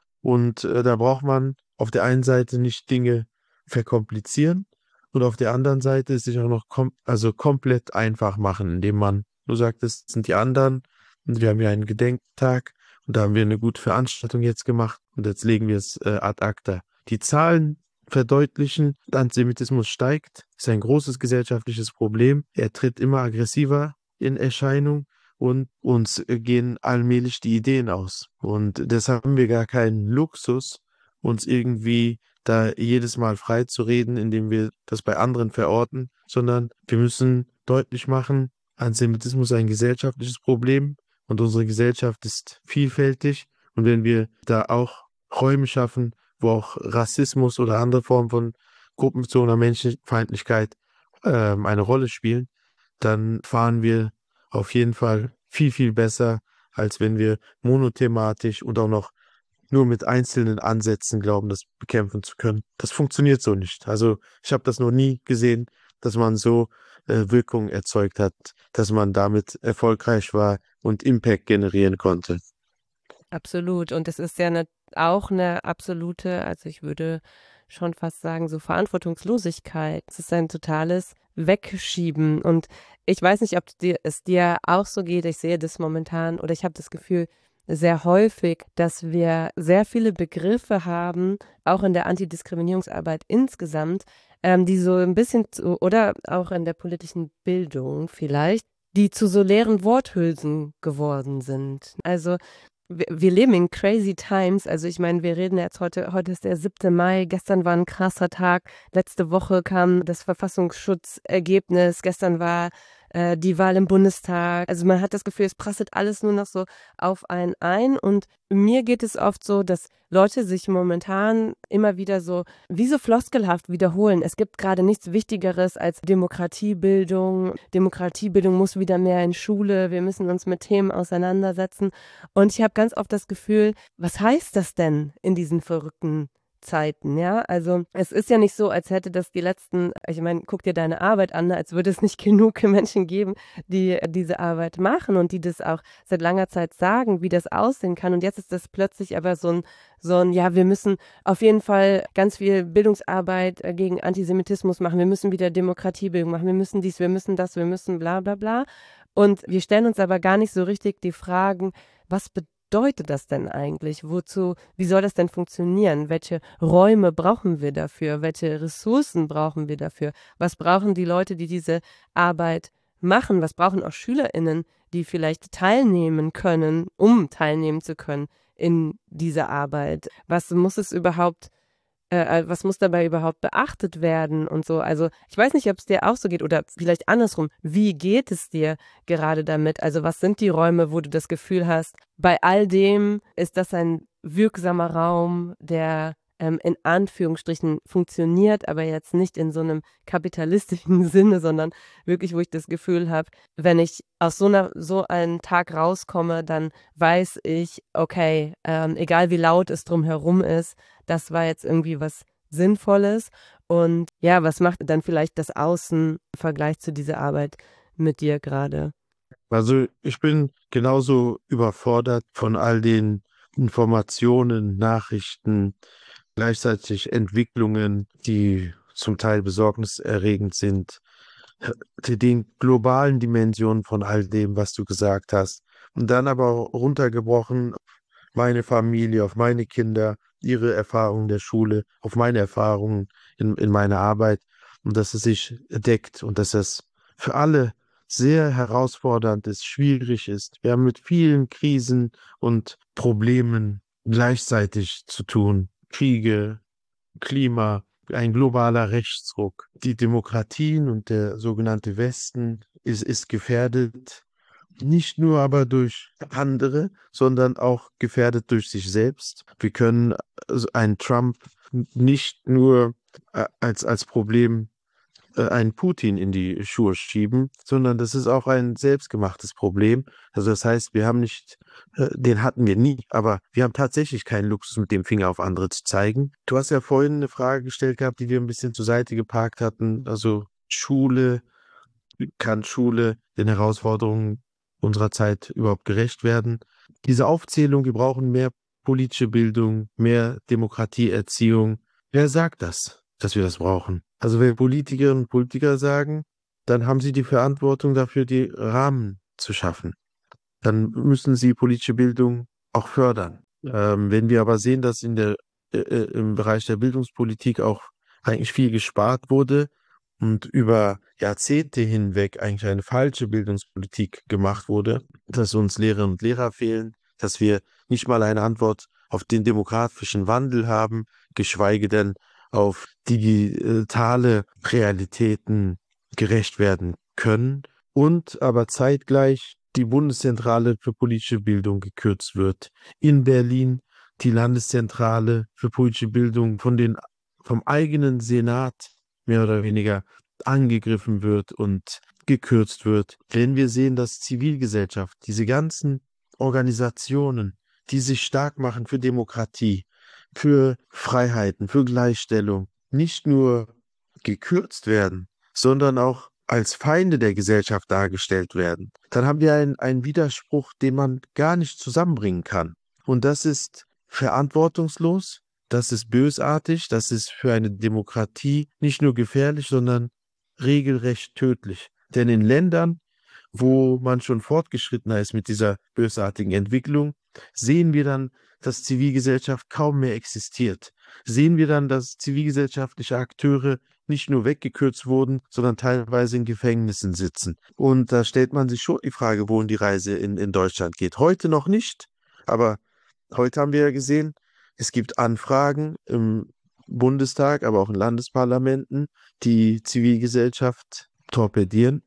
Speaker 1: Und äh, da braucht man auf der einen Seite nicht Dinge verkomplizieren und auf der anderen Seite es sich auch noch kom also komplett einfach machen, indem man nur sagt, das sind die anderen und wir haben ja einen Gedenktag und da haben wir eine gute Veranstaltung jetzt gemacht und jetzt legen wir es äh, ad acta. Die Zahlen verdeutlichen, Antisemitismus steigt, ist ein großes gesellschaftliches Problem. Er tritt immer aggressiver in Erscheinung und uns äh, gehen allmählich die Ideen aus. Und deshalb haben wir gar keinen Luxus, uns irgendwie da jedes Mal frei zu reden, indem wir das bei anderen verorten, sondern wir müssen deutlich machen, Antisemitismus ist ein gesellschaftliches Problem und unsere Gesellschaft ist vielfältig. Und wenn wir da auch Räume schaffen, wo auch Rassismus oder andere Formen von gruppenbezogener Menschenfeindlichkeit ähm, eine Rolle spielen, dann fahren wir auf jeden Fall viel, viel besser, als wenn wir monothematisch und auch noch nur mit einzelnen Ansätzen glauben, das bekämpfen zu können. Das funktioniert so nicht. Also ich habe das noch nie gesehen, dass man so äh, Wirkung erzeugt hat, dass man damit erfolgreich war und Impact generieren konnte.
Speaker 3: Absolut. Und es ist ja ne, auch eine absolute, also ich würde schon fast sagen, so Verantwortungslosigkeit. Es ist ein totales Wegschieben. Und ich weiß nicht, ob dir, es dir auch so geht. Ich sehe das momentan oder ich habe das Gefühl sehr häufig, dass wir sehr viele Begriffe haben, auch in der Antidiskriminierungsarbeit insgesamt, ähm, die so ein bisschen zu, oder auch in der politischen Bildung vielleicht, die zu so leeren Worthülsen geworden sind. Also wir, wir leben in crazy times. Also ich meine, wir reden jetzt heute, heute ist der siebte Mai, gestern war ein krasser Tag, letzte Woche kam das Verfassungsschutzergebnis, gestern war äh, die Wahl im Bundestag. Also man hat das Gefühl, es prasselt alles nur noch so auf einen ein. Und mir geht es oft so, dass Leute sich momentan immer wieder so wie so floskelhaft wiederholen. Es gibt gerade nichts Wichtigeres als Demokratiebildung. Demokratiebildung muss wieder mehr in Schule. Wir müssen uns mit Themen auseinandersetzen. Und ich habe ganz oft das Gefühl, was heißt das denn in diesen verrückten Zeiten, ja? Also es ist ja nicht so, als hätte das die letzten, ich meine, guck dir deine Arbeit an, als würde es nicht genug Menschen geben, die diese Arbeit machen und die das auch seit langer Zeit sagen, wie das aussehen kann. Und jetzt ist das plötzlich aber so ein, so ein, ja, wir müssen auf jeden Fall ganz viel Bildungsarbeit gegen Antisemitismus machen, wir müssen wieder Demokratiebildung machen, wir müssen dies, wir müssen das, wir müssen bla bla bla. Und wir stellen uns aber gar nicht so richtig die Fragen, was bedeutet bedeutet das denn eigentlich? Wozu, wie soll das denn funktionieren? Welche Räume brauchen wir dafür? Welche Ressourcen brauchen wir dafür? Was brauchen die Leute, die diese Arbeit machen? Was brauchen auch SchülerInnen, die vielleicht teilnehmen können, um teilnehmen zu können in dieser Arbeit? Was muss es überhaupt äh, was muss dabei überhaupt beachtet werden und so. Also ich weiß nicht, ob es dir auch so geht oder vielleicht andersrum. Wie geht es dir gerade damit? Also was sind die Räume, wo du das Gefühl hast, bei all dem ist das ein wirksamer Raum, der ähm, in Anführungsstrichen funktioniert, aber jetzt nicht in so einem kapitalistischen Sinne, sondern wirklich, wo ich das Gefühl habe, wenn ich aus so einer so einem Tag rauskomme, dann weiß ich, okay, ähm, egal wie laut es drumherum ist, das war jetzt irgendwie was Sinnvolles. Und ja, was macht dann vielleicht das Außen im Vergleich zu dieser Arbeit mit dir gerade?
Speaker 1: Also ich bin genauso überfordert von all den Informationen, Nachrichten, gleichzeitig Entwicklungen, die zum Teil besorgniserregend sind, die- den globalen Dimensionen von all dem, was du gesagt hast. Und dann aber auch runtergebrochen auf meine Familie, auf meine Kinder, ihre Erfahrungen der Schule, auf meine Erfahrungen in, in meiner Arbeit und dass es sich deckt und dass es für alle sehr herausfordernd ist, schwierig ist. Wir haben mit vielen Krisen und Problemen gleichzeitig zu tun. Kriege, Klima, ein globaler Rechtsruck. Die Demokratien und der sogenannte Westen ist, ist gefährdet, nicht nur aber durch andere, sondern auch gefährdet durch sich selbst. Wir können also einen Trump nicht nur äh, als, als Problem äh, einen Putin in die Schuhe schieben, sondern das ist auch ein selbstgemachtes Problem. Also das heißt, wir haben nicht, äh, den hatten wir nie, aber wir haben tatsächlich keinen Luxus, mit dem Finger auf andere zu zeigen. Du hast ja vorhin eine Frage gestellt gehabt, die wir ein bisschen zur Seite geparkt hatten. Also Schule, kann Schule den Herausforderungen unserer Zeit überhaupt gerecht werden? Diese Aufzählung, wir brauchen mehr politische Bildung, mehr Demokratieerziehung. Wer sagt das, dass wir das brauchen? Also wenn Politikerinnen und Politiker sagen, dann haben sie die Verantwortung dafür, die Rahmen zu schaffen. Dann müssen sie politische Bildung auch fördern. Ähm, wenn wir aber sehen, dass in der, äh, äh, im Bereich der Bildungspolitik auch eigentlich viel gespart wurde und über Jahrzehnte hinweg eigentlich eine falsche Bildungspolitik gemacht wurde, dass uns Lehrerinnen und Lehrer fehlen, dass wir nicht mal eine Antwort auf den demografischen Wandel haben, geschweige denn auf digitale Realitäten gerecht werden können und aber zeitgleich die Bundeszentrale für politische Bildung gekürzt wird. In Berlin die Landeszentrale für politische Bildung von den, vom eigenen Senat mehr oder weniger angegriffen wird und gekürzt wird. Wenn wir sehen, dass Zivilgesellschaft, diese ganzen Organisationen, die sich stark machen für Demokratie, für Freiheiten, für Gleichstellung, nicht nur gekürzt werden, sondern auch als Feinde der Gesellschaft dargestellt werden, dann haben wir einen, einen Widerspruch, den man gar nicht zusammenbringen kann. Und das ist verantwortungslos, Das ist bösartig, das ist für eine Demokratie nicht nur gefährlich, sondern regelrecht tödlich. Denn in Ländern, wo man schon fortgeschrittener ist mit dieser bösartigen Entwicklung, sehen wir dann, dass Zivilgesellschaft kaum mehr existiert. Sehen wir dann, dass zivilgesellschaftliche Akteure nicht nur weggekürzt wurden, sondern teilweise in Gefängnissen sitzen. Und da stellt man sich schon die Frage, wohin die Reise in, in Deutschland geht. Heute noch nicht, aber heute haben wir ja gesehen, es gibt Anfragen im Bundestag, aber auch in Landesparlamenten, die Zivilgesellschaft torpedieren.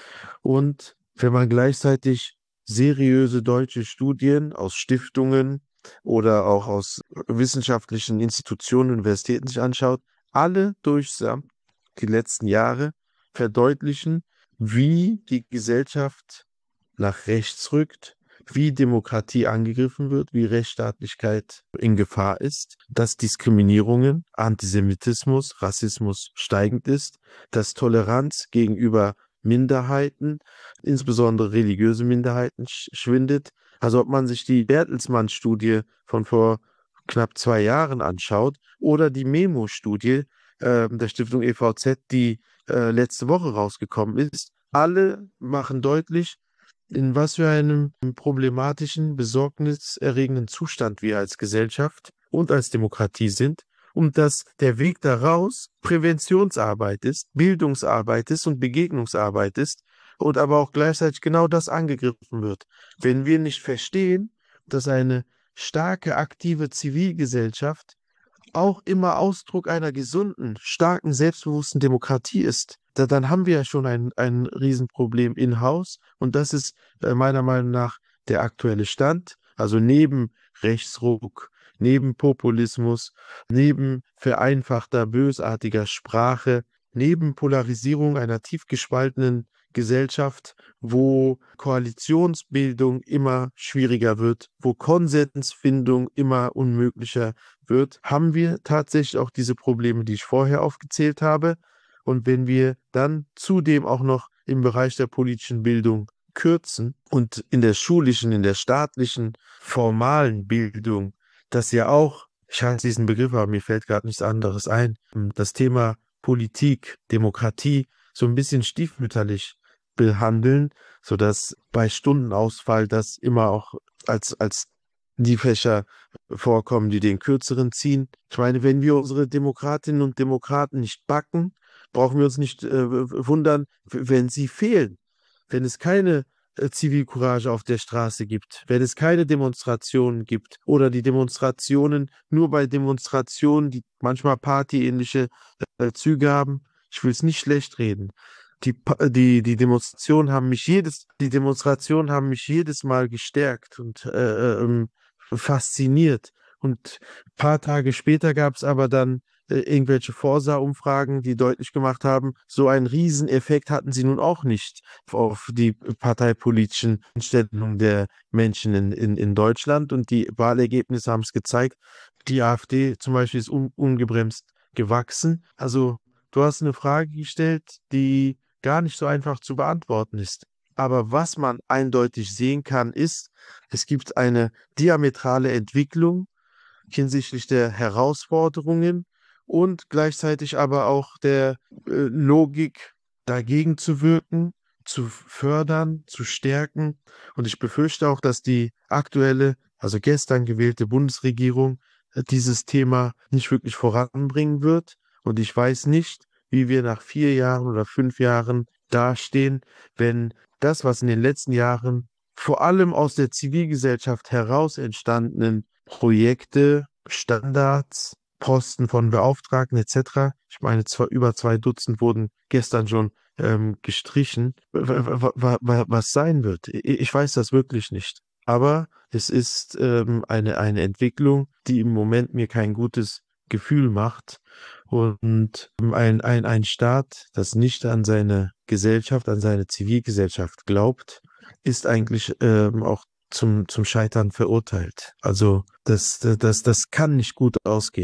Speaker 1: Und wenn man gleichzeitig seriöse deutsche Studien aus Stiftungen oder auch aus wissenschaftlichen Institutionen, Universitäten sich anschaut, alle durchsamt die letzten Jahre verdeutlichen, wie die Gesellschaft nach rechts rückt, wie Demokratie angegriffen wird, wie Rechtsstaatlichkeit in Gefahr ist, dass Diskriminierungen, Antisemitismus, Rassismus steigend ist, dass Toleranz gegenüber Minderheiten, insbesondere religiöse Minderheiten, sch- schwindet. Also ob man sich die Bertelsmann-Studie von vor knapp zwei Jahren anschaut oder die Memo-Studie äh, der Stiftung E V Z, die äh, letzte Woche rausgekommen ist, alle machen deutlich, in was für einem problematischen, besorgniserregenden Zustand wir als Gesellschaft und als Demokratie sind und dass der Weg daraus Präventionsarbeit ist, Bildungsarbeit ist und Begegnungsarbeit ist und aber auch gleichzeitig genau das angegriffen wird. Wenn wir nicht verstehen, dass eine starke, aktive Zivilgesellschaft auch immer Ausdruck einer gesunden, starken, selbstbewussten Demokratie ist, da, dann haben wir ja schon ein, ein Riesenproblem in-house und das ist äh, meiner Meinung nach der aktuelle Stand. Also neben Rechtsruck, neben Populismus, neben vereinfachter, bösartiger Sprache, neben Polarisierung einer tief gespaltenen Gesellschaft, wo Koalitionsbildung immer schwieriger wird, wo Konsensfindung immer unmöglicher wird, haben wir tatsächlich auch diese Probleme, die ich vorher aufgezählt habe. Und wenn wir dann zudem auch noch im Bereich der politischen Bildung kürzen und in der schulischen, in der staatlichen, formalen Bildung, das ja auch, ich halte diesen Begriff, aber mir fällt gerade nichts anderes ein, das Thema Politik, Demokratie so ein bisschen stiefmütterlich behandeln, sodass bei Stundenausfall das immer auch als, als die Fächer vorkommen, die den kürzeren ziehen. Ich meine, wenn wir unsere Demokratinnen und Demokraten nicht backen, brauchen wir uns nicht äh, wundern, w- wenn sie fehlen. Wenn es keine äh, Zivilcourage auf der Straße gibt, wenn es keine Demonstrationen gibt oder die Demonstrationen nur bei Demonstrationen, die manchmal partyähnliche äh, Züge haben, ich will es nicht schlecht reden. Die, Pa- die, die Demonstrationen haben mich jedes, die Demonstrationen haben mich jedes Mal gestärkt und äh, ähm, fasziniert. Und ein paar Tage später gab es aber dann äh, irgendwelche Forsa-Umfragen, die deutlich gemacht haben, so einen Rieseneffekt hatten sie nun auch nicht auf die parteipolitischen Einstellungen der Menschen in, in, in Deutschland. Und die Wahlergebnisse haben es gezeigt. Die AfD zum Beispiel ist un, ungebremst gewachsen. Also du hast eine Frage gestellt, die gar nicht so einfach zu beantworten ist. Aber was man eindeutig sehen kann, ist, es gibt eine diametrale Entwicklung hinsichtlich der Herausforderungen und gleichzeitig aber auch der äh, Logik, dagegen zu wirken, zu fördern, zu stärken. Und ich befürchte auch, dass die aktuelle, also gestern gewählte Bundesregierung äh, dieses Thema nicht wirklich voranbringen wird. Und ich weiß nicht, wie wir nach vier Jahren oder fünf Jahren dastehen, wenn das, was in den letzten Jahren vor allem aus der Zivilgesellschaft heraus entstandenen Projekte, Standards, Posten von Beauftragten et cetera. Ich meine, zwar über zwei Dutzend wurden gestern schon ähm, gestrichen. W- w- w- w- Was sein wird, I- ich weiß das wirklich nicht. Aber es ist ähm, eine, eine Entwicklung, die im Moment mir kein gutes Gefühl macht. Und ein, ein, ein Staat, das nicht an seine Gesellschaft, an seine Zivilgesellschaft glaubt, ist eigentlich ähm, auch zum, zum Scheitern verurteilt. Also das, das, das kann nicht gut ausgehen.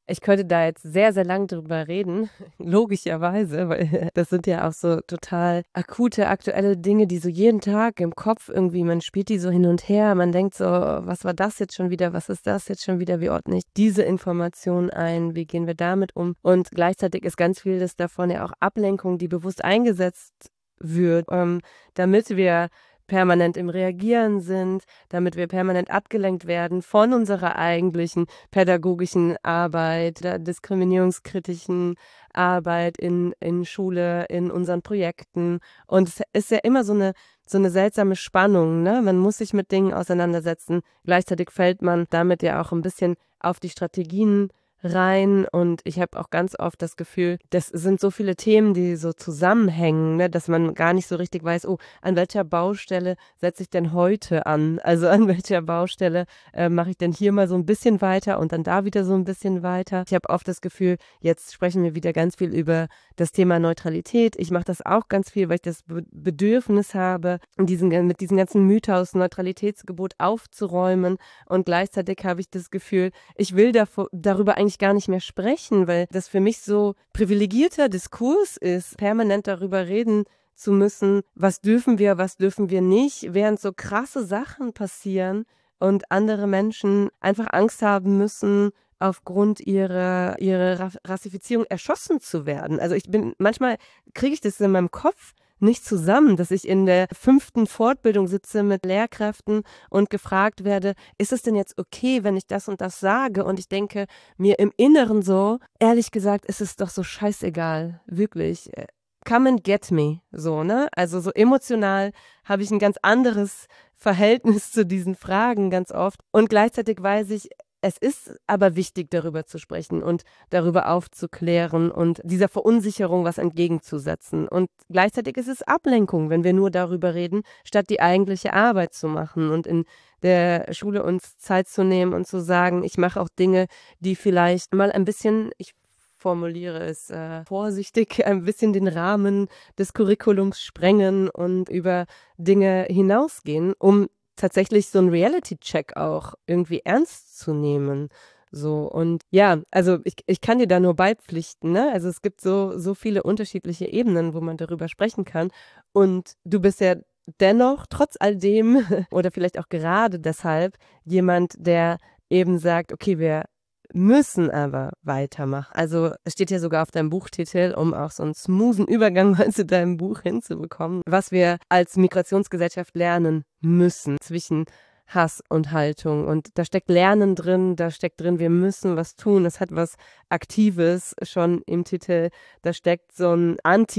Speaker 3: Ich könnte da jetzt sehr, sehr lang drüber reden, logischerweise, weil das sind ja auch so total akute, aktuelle Dinge, die so jeden Tag im Kopf irgendwie, man spielt die so hin und her, man denkt so, was war das jetzt schon wieder, was ist das jetzt schon wieder, wie ordne ich diese Information ein, wie gehen wir damit um? Und gleichzeitig ist ganz vieles davon ja auch Ablenkung, die bewusst eingesetzt wird, ähm, damit wir permanent im Reagieren sind, damit wir permanent abgelenkt werden von unserer eigentlichen pädagogischen Arbeit, der diskriminierungskritischen Arbeit in, in Schule, in unseren Projekten. Und es ist ja immer so eine, so eine seltsame Spannung, ne? Man muss sich mit Dingen auseinandersetzen. Gleichzeitig fällt man damit ja auch ein bisschen auf die Strategien rein und ich habe auch ganz oft das Gefühl, das sind so viele Themen, die so zusammenhängen, ne, dass man gar nicht so richtig weiß, oh, an welcher Baustelle setze ich denn heute an? Also an welcher Baustelle äh, mache ich denn hier mal so ein bisschen weiter und dann da wieder so ein bisschen weiter. Ich habe oft das Gefühl, jetzt sprechen wir wieder ganz viel über das Thema Neutralität. Ich mache das auch ganz viel, weil ich das Be- Bedürfnis habe, diesen, mit diesem ganzen Mythos Neutralitätsgebot aufzuräumen und gleichzeitig habe ich das Gefühl, ich will davor, darüber eigentlich gar nicht mehr sprechen, weil das für mich so privilegierter Diskurs ist, permanent darüber reden zu müssen, was dürfen wir, was dürfen wir nicht, während so krasse Sachen passieren und andere Menschen einfach Angst haben müssen, aufgrund ihrer, ihrer Rassifizierung erschossen zu werden. Also ich bin, manchmal kriege ich das in meinem Kopf nicht zusammen, dass ich in der fünften Fortbildung sitze mit Lehrkräften und gefragt werde, ist es denn jetzt okay, wenn ich das und das sage? Und ich denke mir im Inneren so, ehrlich gesagt, ist es doch so scheißegal, wirklich. Come and get me, so, ne? Also so emotional habe ich ein ganz anderes Verhältnis zu diesen Fragen ganz oft. Und gleichzeitig weiß ich, es ist aber wichtig, darüber zu sprechen und darüber aufzuklären und dieser Verunsicherung was entgegenzusetzen. Und gleichzeitig ist es Ablenkung, wenn wir nur darüber reden, statt die eigentliche Arbeit zu machen und in der Schule uns Zeit zu nehmen und zu sagen, ich mache auch Dinge, die vielleicht mal ein bisschen, ich formuliere es äh, vorsichtig, ein bisschen den Rahmen des Curriculums sprengen und über Dinge hinausgehen, um tatsächlich so ein Reality-Check auch irgendwie ernst zu nehmen. So, und ja, also ich, ich kann dir da nur beipflichten, ne? Also es gibt so, so viele unterschiedliche Ebenen, wo man darüber sprechen kann. Und du bist ja dennoch, trotz all dem, oder vielleicht auch gerade deshalb, jemand, der eben sagt, okay, wir müssen aber weitermachen. Also es steht ja sogar auf deinem Buchtitel, um auch so einen smoothen Übergang mal zu deinem Buch hinzubekommen, was wir als Migrationsgesellschaft lernen müssen zwischen Hass und Haltung. Und da steckt Lernen drin, da steckt drin, wir müssen was tun. Es hat was Aktives schon im Titel. Da steckt so ein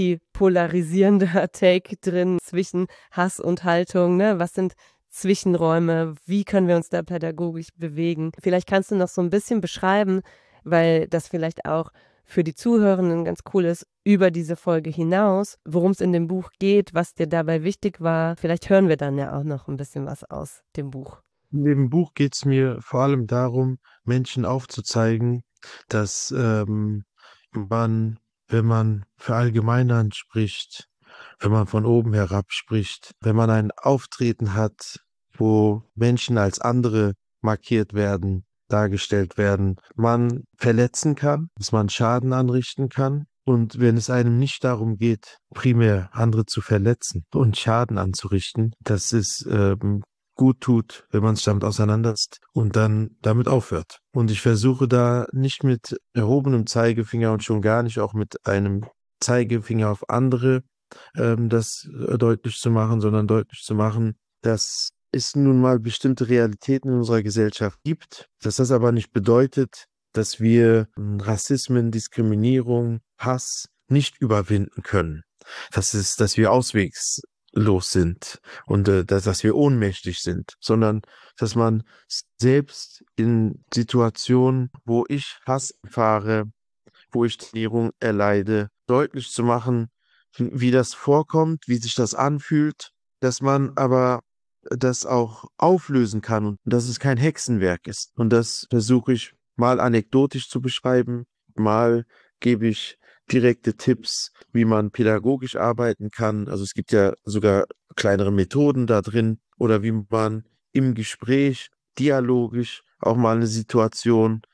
Speaker 3: antipolarisierender Take drin zwischen Hass und Haltung. Ne? Was sind Zwischenräume, wie können wir uns da pädagogisch bewegen? Vielleicht kannst du noch so ein bisschen beschreiben, weil das vielleicht auch für die Zuhörenden ganz cool ist, über diese Folge hinaus, worum es in dem Buch geht, was dir dabei wichtig war. Vielleicht hören wir dann ja auch noch ein bisschen was aus dem Buch.
Speaker 1: In dem Buch geht es mir vor allem darum, Menschen aufzuzeigen, dass ähm, man, wenn man verallgemeinernd spricht, wenn man von oben herab spricht, wenn man ein Auftreten hat, wo Menschen als andere markiert werden, dargestellt werden, man verletzen kann, dass man Schaden anrichten kann. Und wenn es einem nicht darum geht, primär andere zu verletzen und Schaden anzurichten, dass es ähm, gut tut, wenn man sich damit auseinandersetzt und dann damit aufhört. Und ich versuche da nicht mit erhobenem Zeigefinger und schon gar nicht auch mit einem Zeigefinger auf andere ähm, das äh, deutlich zu machen, sondern deutlich zu machen, dass es nun mal bestimmte Realitäten in unserer Gesellschaft gibt, dass das aber nicht bedeutet, dass wir Rassismen, Diskriminierung, Hass nicht überwinden können. Das ist, dass wir auswegslos sind und äh, dass, dass wir ohnmächtig sind, sondern dass man selbst in Situationen, wo ich Hass erfahre, wo ich Diskriminierung erleide, deutlich zu machen, wie das vorkommt, wie sich das anfühlt, dass man aber das auch auflösen kann und dass es kein Hexenwerk ist. Und das versuche ich mal anekdotisch zu beschreiben, mal gebe ich direkte Tipps, wie man pädagogisch arbeiten kann. Also es gibt ja sogar kleinere Methoden da drin oder wie man im Gespräch dialogisch auch mal eine Situation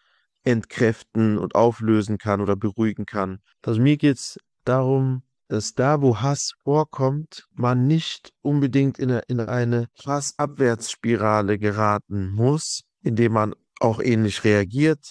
Speaker 1: entkräften und auflösen kann oder beruhigen kann. Also mir geht es darum, dass da, wo Hass vorkommt, man nicht unbedingt in eine, in eine Hassabwärtsspirale geraten muss, indem man auch ähnlich reagiert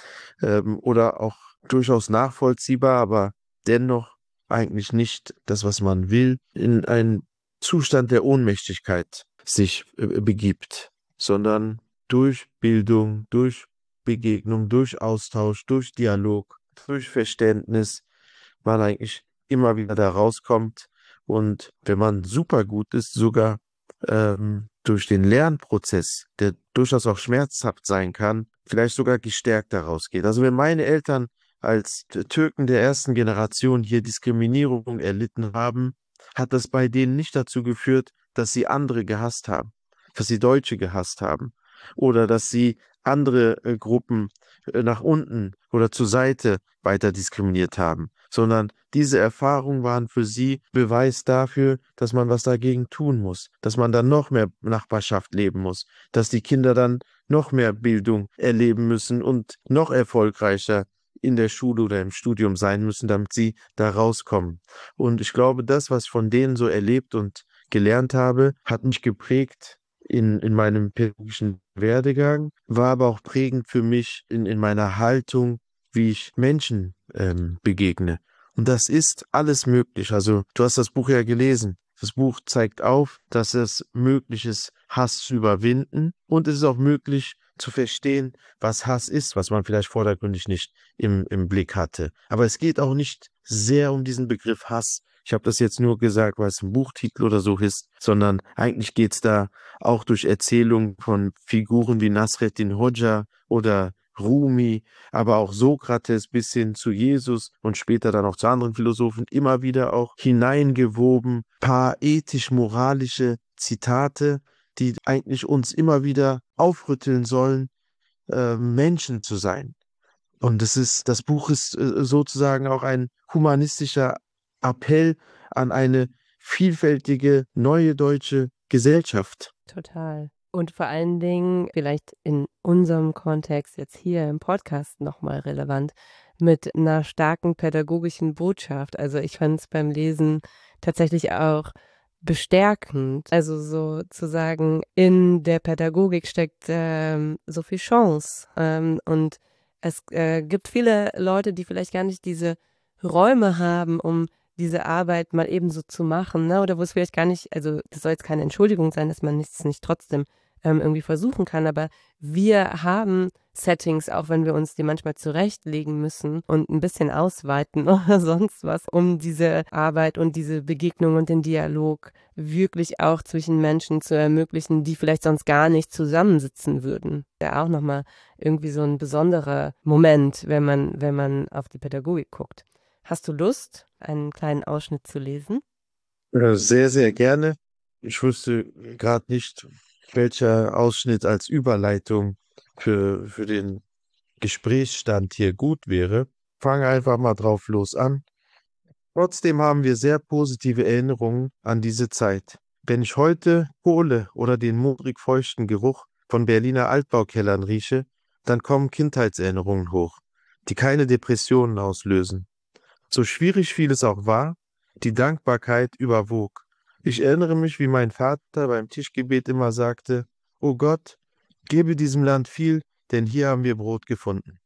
Speaker 1: ähm, oder auch durchaus nachvollziehbar, aber dennoch eigentlich nicht das, was man will, in einen Zustand der Ohnmächtigkeit sich äh, begibt, sondern durch Bildung, durch Begegnung, durch Austausch, durch Dialog, durch Verständnis man eigentlich immer wieder da rauskommt und wenn man super gut ist, sogar ähm, durch den Lernprozess, der durchaus auch schmerzhaft sein kann, vielleicht sogar gestärkt daraus geht. Also wenn meine Eltern als Türken der ersten Generation hier Diskriminierung erlitten haben, hat das bei denen nicht dazu geführt, dass sie andere gehasst haben, dass sie Deutsche gehasst haben oder dass sie andere äh, Gruppen äh, nach unten oder zur Seite weiter diskriminiert haben, sondern diese Erfahrungen waren für sie Beweis dafür, dass man was dagegen tun muss, dass man dann noch mehr Nachbarschaft leben muss, dass die Kinder dann noch mehr Bildung erleben müssen und noch erfolgreicher in der Schule oder im Studium sein müssen, damit sie da rauskommen. Und ich glaube, das, was ich von denen so erlebt und gelernt habe, hat mich geprägt in, in meinem pädagogischen Werdegang, war aber auch prägend für mich in, in meiner Haltung, wie ich Menschen ähm, begegne. Und das ist alles möglich. Also du hast das Buch ja gelesen. Das Buch zeigt auf, dass es möglich ist, Hass zu überwinden und es ist auch möglich zu verstehen, was Hass ist, was man vielleicht vordergründig nicht im, im Blick hatte. Aber es geht auch nicht sehr um diesen Begriff Hass. Ich habe das jetzt nur gesagt, weil es ein Buchtitel oder so ist, sondern eigentlich geht es da auch durch Erzählungen von Figuren wie Nasreddin Hoxha oder Rumi, aber auch Sokrates bis hin zu Jesus und später dann auch zu anderen Philosophen immer wieder auch hineingewoben, paar ethisch-moralische Zitate, die eigentlich uns immer wieder aufrütteln sollen, äh, Menschen zu sein. Und das ist, das Buch ist äh, sozusagen auch ein humanistischer Appell an eine vielfältige neue deutsche Gesellschaft.
Speaker 3: Total. Und vor allen Dingen vielleicht in unserem Kontext jetzt hier im Podcast nochmal relevant mit einer starken pädagogischen Botschaft. Also ich fand es beim Lesen tatsächlich auch bestärkend. Also sozusagen in der Pädagogik steckt ähm, so viel Chance. Ähm, und es äh, gibt viele Leute, die vielleicht gar nicht diese Räume haben, um diese Arbeit mal eben so zu machen, ne? Oder wo es vielleicht gar nicht, also das soll jetzt keine Entschuldigung sein, dass man es nicht trotzdem ähm, irgendwie versuchen kann, aber wir haben Settings, auch wenn wir uns die manchmal zurechtlegen müssen und ein bisschen ausweiten oder sonst was, um diese Arbeit und diese Begegnung und den Dialog wirklich auch zwischen Menschen zu ermöglichen, die vielleicht sonst gar nicht zusammensitzen würden. Ja, auch nochmal irgendwie so ein besonderer Moment, wenn man, wenn man auf die Pädagogik guckt. Hast du Lust, einen kleinen Ausschnitt zu lesen?
Speaker 1: Äh, Sehr, sehr gerne. Ich wusste gerade nicht, welcher Ausschnitt als Überleitung für, für den Gesprächsstand hier gut wäre. Fange einfach mal drauf los an. Trotzdem haben wir sehr positive Erinnerungen an diese Zeit. Wenn ich heute Kohle oder den modrig feuchten Geruch von Berliner Altbaukellern rieche, dann kommen Kindheitserinnerungen hoch, die keine Depressionen auslösen. So schwierig vieles auch war, die Dankbarkeit überwog. Ich erinnere mich, wie mein Vater beim Tischgebet immer sagte: O Gott, gebe diesem Land viel, denn hier haben wir Brot gefunden.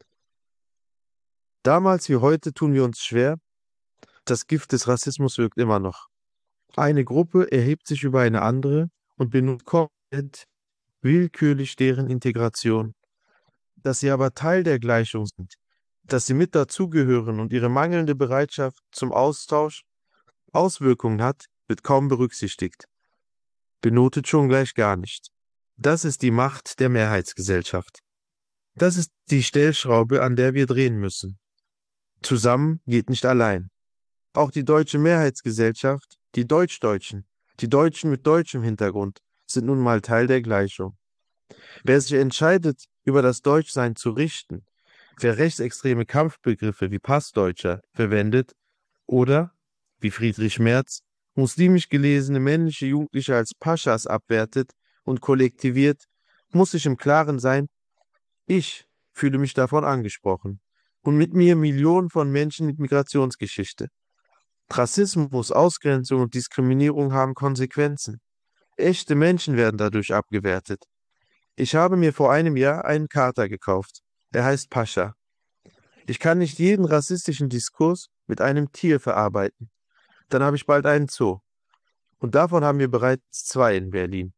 Speaker 1: Damals wie heute tun wir uns schwer. Das Gift des Rassismus wirkt immer noch. Eine Gruppe erhebt sich über eine andere und benutzt komplett willkürlich deren Integration. Dass sie aber Teil der Gleichung sind, dass sie mit dazugehören und ihre mangelnde Bereitschaft zum Austausch Auswirkungen hat, wird kaum berücksichtigt. Benotet schon gleich gar nicht. Das ist die Macht der Mehrheitsgesellschaft. Das ist die Stellschraube, an der wir drehen müssen. Zusammen geht nicht allein. Auch die deutsche Mehrheitsgesellschaft, die Deutschdeutschen, die Deutschen mit deutschem Hintergrund, sind nun mal Teil der Gleichung. Wer sich entscheidet, über das Deutschsein zu richten, wer rechtsextreme Kampfbegriffe wie Passdeutscher verwendet oder, wie Friedrich Merz, muslimisch gelesene männliche Jugendliche als Paschas abwertet und kollektiviert, muss sich im Klaren sein: Ich fühle mich davon angesprochen. Und mit mir Millionen von Menschen mit Migrationsgeschichte. Rassismus, Ausgrenzung und Diskriminierung haben Konsequenzen. Echte Menschen werden dadurch abgewertet. Ich habe mir vor einem Jahr einen Kater gekauft. Er heißt Pascha. Ich kann nicht jeden rassistischen Diskurs mit einem Tier verarbeiten. Dann habe ich bald einen Zoo. Und davon haben wir bereits zwei in Berlin.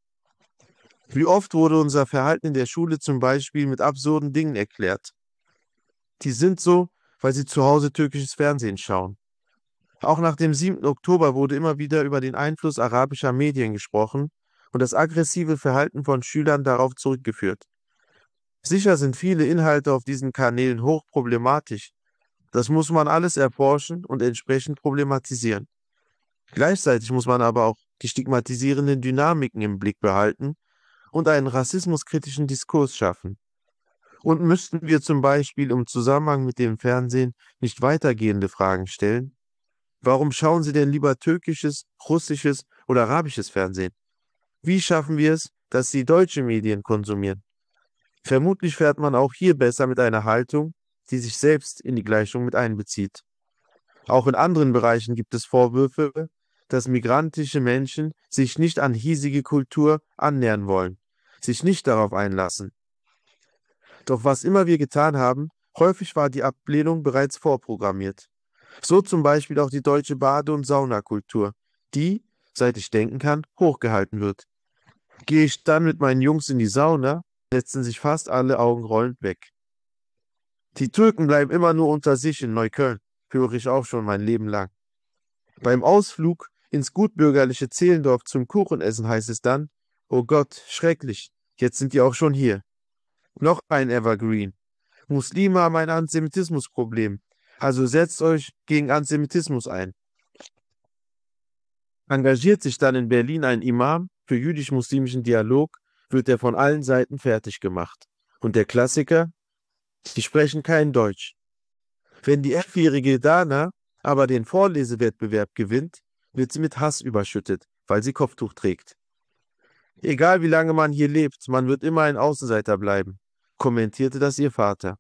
Speaker 1: Wie oft wurde unser Verhalten in der Schule zum Beispiel mit absurden Dingen erklärt? Die sind so, weil sie zu Hause türkisches Fernsehen schauen. Auch nach dem siebten Oktober wurde immer wieder über den Einfluss arabischer Medien gesprochen und das aggressive Verhalten von Schülern darauf zurückgeführt. Sicher sind viele Inhalte auf diesen Kanälen hochproblematisch. Das muss man alles erforschen und entsprechend problematisieren. Gleichzeitig muss man aber auch die stigmatisierenden Dynamiken im Blick behalten und einen rassismuskritischen Diskurs schaffen. Und müssten wir zum Beispiel im Zusammenhang mit dem Fernsehen nicht weitergehende Fragen stellen? Warum schauen Sie denn lieber türkisches, russisches oder arabisches Fernsehen? Wie schaffen wir es, dass Sie deutsche Medien konsumieren? Vermutlich fährt man auch hier besser mit einer Haltung, die sich selbst in die Gleichung mit einbezieht. Auch in anderen Bereichen gibt es Vorwürfe, dass migrantische Menschen sich nicht an hiesige Kultur annähern wollen, sich nicht darauf einlassen. Doch was immer wir getan haben, häufig war die Ablehnung bereits vorprogrammiert. So zum Beispiel auch die deutsche Bade- und Saunakultur, die, seit ich denken kann, hochgehalten wird. Gehe ich dann mit meinen Jungs in die Sauna, setzen sich fast alle Augen rollend weg. Die Türken bleiben immer nur unter sich in Neukölln, höre ich auch schon mein Leben lang. Beim Ausflug ins gutbürgerliche Zehlendorf zum Kuchenessen heißt es dann, oh Gott, schrecklich, jetzt sind die auch schon hier. Noch ein Evergreen. Muslime haben ein Antisemitismusproblem, also setzt euch gegen Antisemitismus ein. Engagiert sich dann in Berlin ein Imam für jüdisch-muslimischen Dialog, wird er von allen Seiten fertig gemacht. Und der Klassiker? Die sprechen kein Deutsch. Wenn die elfjährige Dana aber den Vorlesewettbewerb gewinnt, wird sie mit Hass überschüttet, weil sie Kopftuch trägt. Egal wie lange man hier lebt, man wird immer ein Außenseiter bleiben, kommentierte das ihr Vater.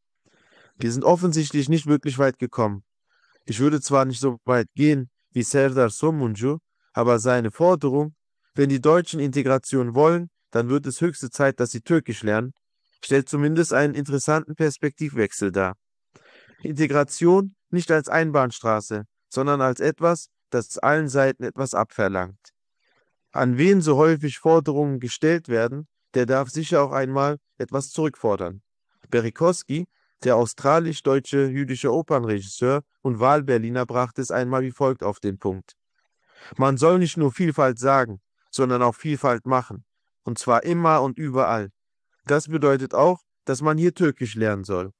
Speaker 1: Wir sind offensichtlich nicht wirklich weit gekommen. Ich würde zwar nicht so weit gehen wie Serdar Somuncu, aber seine Forderung, wenn die Deutschen Integration wollen, dann wird es höchste Zeit, dass sie Türkisch lernen, stellt zumindest einen interessanten Perspektivwechsel dar. Integration nicht als Einbahnstraße, sondern als etwas, das allen Seiten etwas abverlangt. An wen so häufig Forderungen gestellt werden, der darf sicher auch einmal etwas zurückfordern. Berikowski, der australisch-deutsche jüdische Opernregisseur und Wahlberliner, brachte es einmal wie folgt auf den Punkt. Man soll nicht nur Vielfalt sagen, sondern auch Vielfalt machen. Und zwar immer und überall. Das bedeutet auch, dass man hier Türkisch lernen soll.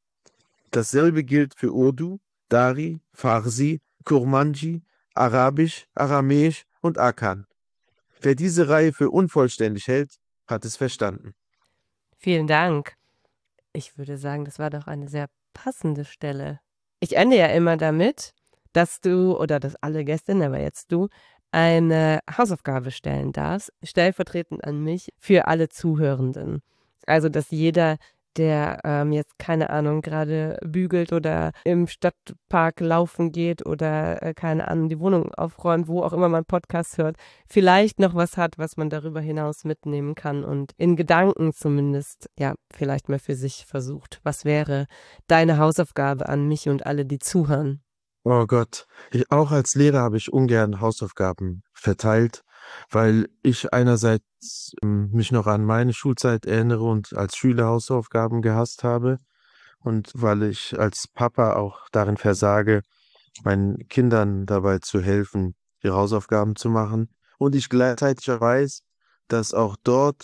Speaker 1: Dasselbe gilt für Urdu, Dari, Farsi, Kurmanji, Arabisch, Aramäisch und Akan. Wer diese Reihe für unvollständig hält, hat es verstanden.
Speaker 3: Vielen Dank. Ich würde sagen, das war doch eine sehr passende Stelle. Ich ende ja immer damit, dass du oder dass alle Gästinnen, aber jetzt du, eine Hausaufgabe stellen darfst, stellvertretend an mich für alle Zuhörenden. Also, dass jeder, der ähm, jetzt, keine Ahnung, gerade bügelt oder im Stadtpark laufen geht oder, äh, keine Ahnung, die Wohnung aufräumt, wo auch immer man Podcast hört, vielleicht noch was hat, was man darüber hinaus mitnehmen kann und in Gedanken zumindest, ja, vielleicht mal für sich versucht. Was wäre deine Hausaufgabe an mich und alle, die zuhören?
Speaker 1: Oh Gott, ich, auch als Lehrer habe ich ungern Hausaufgaben verteilt, weil ich einerseits ähm, mich noch an meine Schulzeit erinnere und als Schüler Hausaufgaben gehasst habe und weil ich als Papa auch darin versage, meinen Kindern dabei zu helfen, ihre Hausaufgaben zu machen. Und ich gleichzeitig weiß, dass auch dort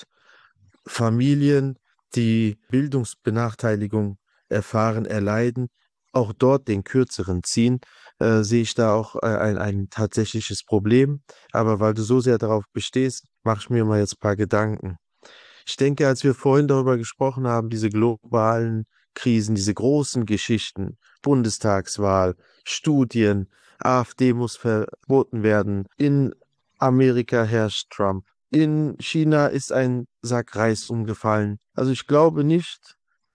Speaker 1: Familien, die Bildungsbenachteiligung erfahren, erleiden, auch dort den Kürzeren ziehen, äh, sehe ich da auch äh, ein, ein tatsächliches Problem. Aber weil du so sehr darauf bestehst, mache ich mir mal jetzt ein paar Gedanken. Ich denke, als wir vorhin darüber gesprochen haben, diese globalen Krisen, diese großen Geschichten, Bundestagswahl, Studien, AfD muss verboten werden, in Amerika herrscht Trump, in China ist ein Sack Reis umgefallen. Also ich glaube nicht,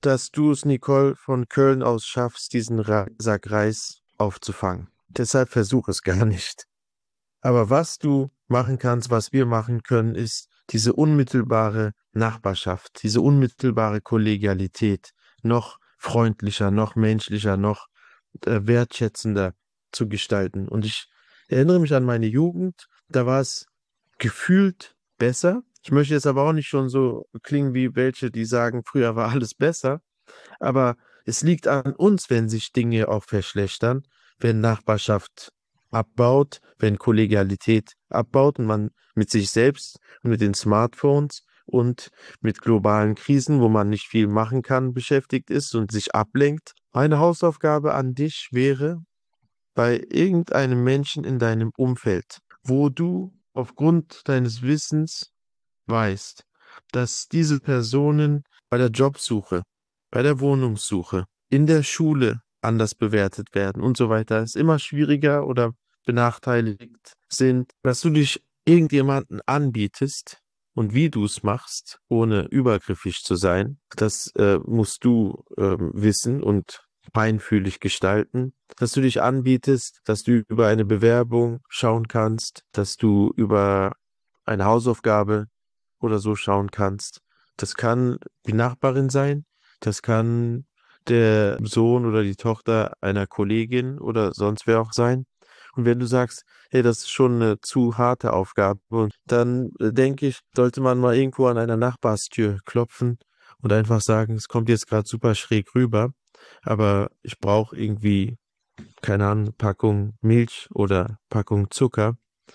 Speaker 1: dass du es, Nicole, von Köln aus schaffst, diesen Ra Sack Reis aufzufangen. Deshalb versuch es gar nicht. Aber was du machen kannst, was wir machen können, ist diese unmittelbare Nachbarschaft, diese unmittelbare Kollegialität noch freundlicher, noch menschlicher, noch äh, wertschätzender zu gestalten. Und ich erinnere mich an meine Jugend, da war es gefühlt besser. Ich möchte jetzt aber auch nicht schon so klingen wie welche, die sagen, früher war alles besser. Aber es liegt an uns, wenn sich Dinge auch verschlechtern, wenn Nachbarschaft abbaut, wenn Kollegialität abbaut und man mit sich selbst und mit den Smartphones und mit globalen Krisen, wo man nicht viel machen kann, beschäftigt ist und sich ablenkt. Eine Hausaufgabe an dich wäre, bei irgendeinem Menschen in deinem Umfeld, wo du aufgrund deines Wissens weißt, dass diese Personen bei der Jobsuche, bei der Wohnungssuche, in der Schule anders bewertet werden und so weiter, es immer schwieriger oder benachteiligt sind, dass du dich irgendjemanden anbietest und wie du es machst, ohne übergriffig zu sein, das äh, musst du ähm, wissen und feinfühlig gestalten, dass du dich anbietest, dass du über eine Bewerbung schauen kannst, dass du über eine Hausaufgabe oder so schauen kannst. Das kann die Nachbarin sein, das kann der Sohn oder die Tochter einer Kollegin oder sonst wer auch sein. Und wenn du sagst, hey, das ist schon eine zu harte Aufgabe, dann äh, denke ich, sollte man mal irgendwo an einer Nachbarstür klopfen und einfach sagen, es kommt jetzt gerade super schräg rüber, aber ich brauche irgendwie, keine Ahnung, Packung Milch oder Packung Zucker.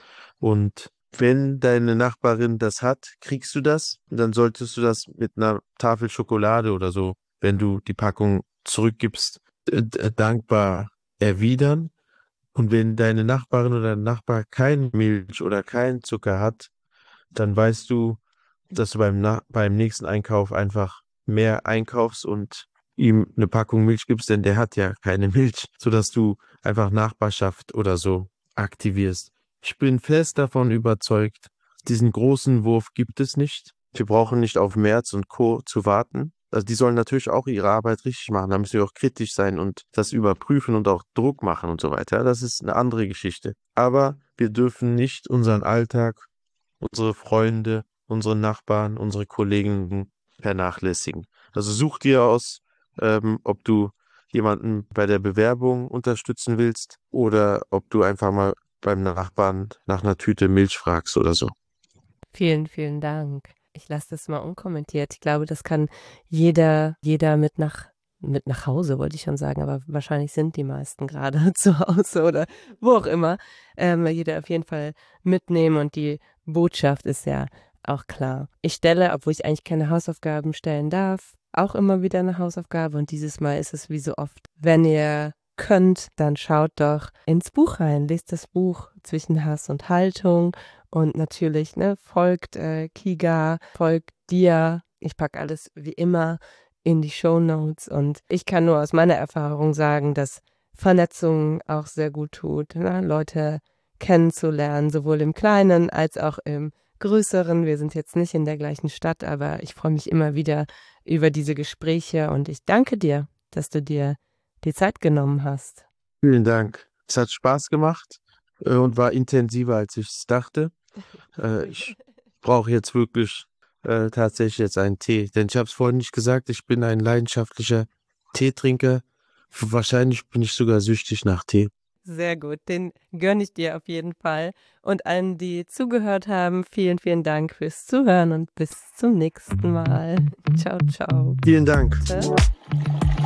Speaker 1: Und wenn deine Nachbarin das hat, kriegst du das. Und dann solltest du das mit einer Tafel Schokolade oder so, wenn du die Packung zurückgibst, äh, äh, dankbar erwidern. Und wenn deine Nachbarin oder dein Nachbar kein Milch oder keinen Zucker hat, dann weißt du, dass du beim, Na beim nächsten Einkauf einfach mehr einkaufst und ihm eine Packung Milch gibst, denn der hat ja keine Milch, sodass du einfach Nachbarschaft oder so aktivierst. Ich bin fest davon überzeugt, diesen großen Wurf gibt es nicht. Wir brauchen nicht auf Merz und Co. zu warten. Also die sollen natürlich auch ihre Arbeit richtig machen. Da müssen wir auch kritisch sein und das überprüfen und auch Druck machen und so weiter. Das ist eine andere Geschichte. Aber wir dürfen nicht unseren Alltag, unsere Freunde, unsere Nachbarn, unsere Kollegen vernachlässigen. Also such dir aus, ähm, ob du jemanden bei der Bewerbung unterstützen willst oder ob du einfach mal beim Nachbarn nach einer Tüte Milch fragst oder so.
Speaker 3: Vielen, vielen Dank. Ich lasse das mal unkommentiert. Ich glaube, das kann jeder, jeder mit nach, mit nach Hause, wollte ich schon sagen, aber wahrscheinlich sind die meisten gerade zu Hause oder wo auch immer. Ähm, jeder auf jeden Fall mitnehmen und die Botschaft ist ja auch klar. Ich stelle, obwohl ich eigentlich keine Hausaufgaben stellen darf, auch immer wieder eine Hausaufgabe und dieses Mal ist es wie so oft, wenn ihr könnt, dann schaut doch ins Buch rein, lest das Buch Zwischen Hass und Haltung und natürlich, ne, folgt äh, Kiga, folgt dir. Ich packe alles wie immer in die Shownotes und ich kann nur aus meiner Erfahrung sagen, dass Vernetzung auch sehr gut tut, ne? Leute kennenzulernen, sowohl im Kleinen als auch im Größeren. Wir sind jetzt nicht in der gleichen Stadt, aber ich freue mich immer wieder über diese Gespräche und ich danke dir, dass du dir die Zeit genommen hast.
Speaker 1: Vielen Dank. Es hat Spaß gemacht äh, und war intensiver, als ich es dachte. Äh, ich brauche jetzt wirklich äh, tatsächlich jetzt einen Tee, denn ich habe es vorhin nicht gesagt, ich bin ein leidenschaftlicher Teetrinker. Wahrscheinlich bin ich sogar süchtig nach Tee.
Speaker 3: Sehr gut, den gönne ich dir auf jeden Fall. Und allen, die zugehört haben, vielen, vielen Dank fürs Zuhören und bis zum nächsten Mal. Ciao, ciao.
Speaker 1: Vielen Dank.
Speaker 3: Ciao.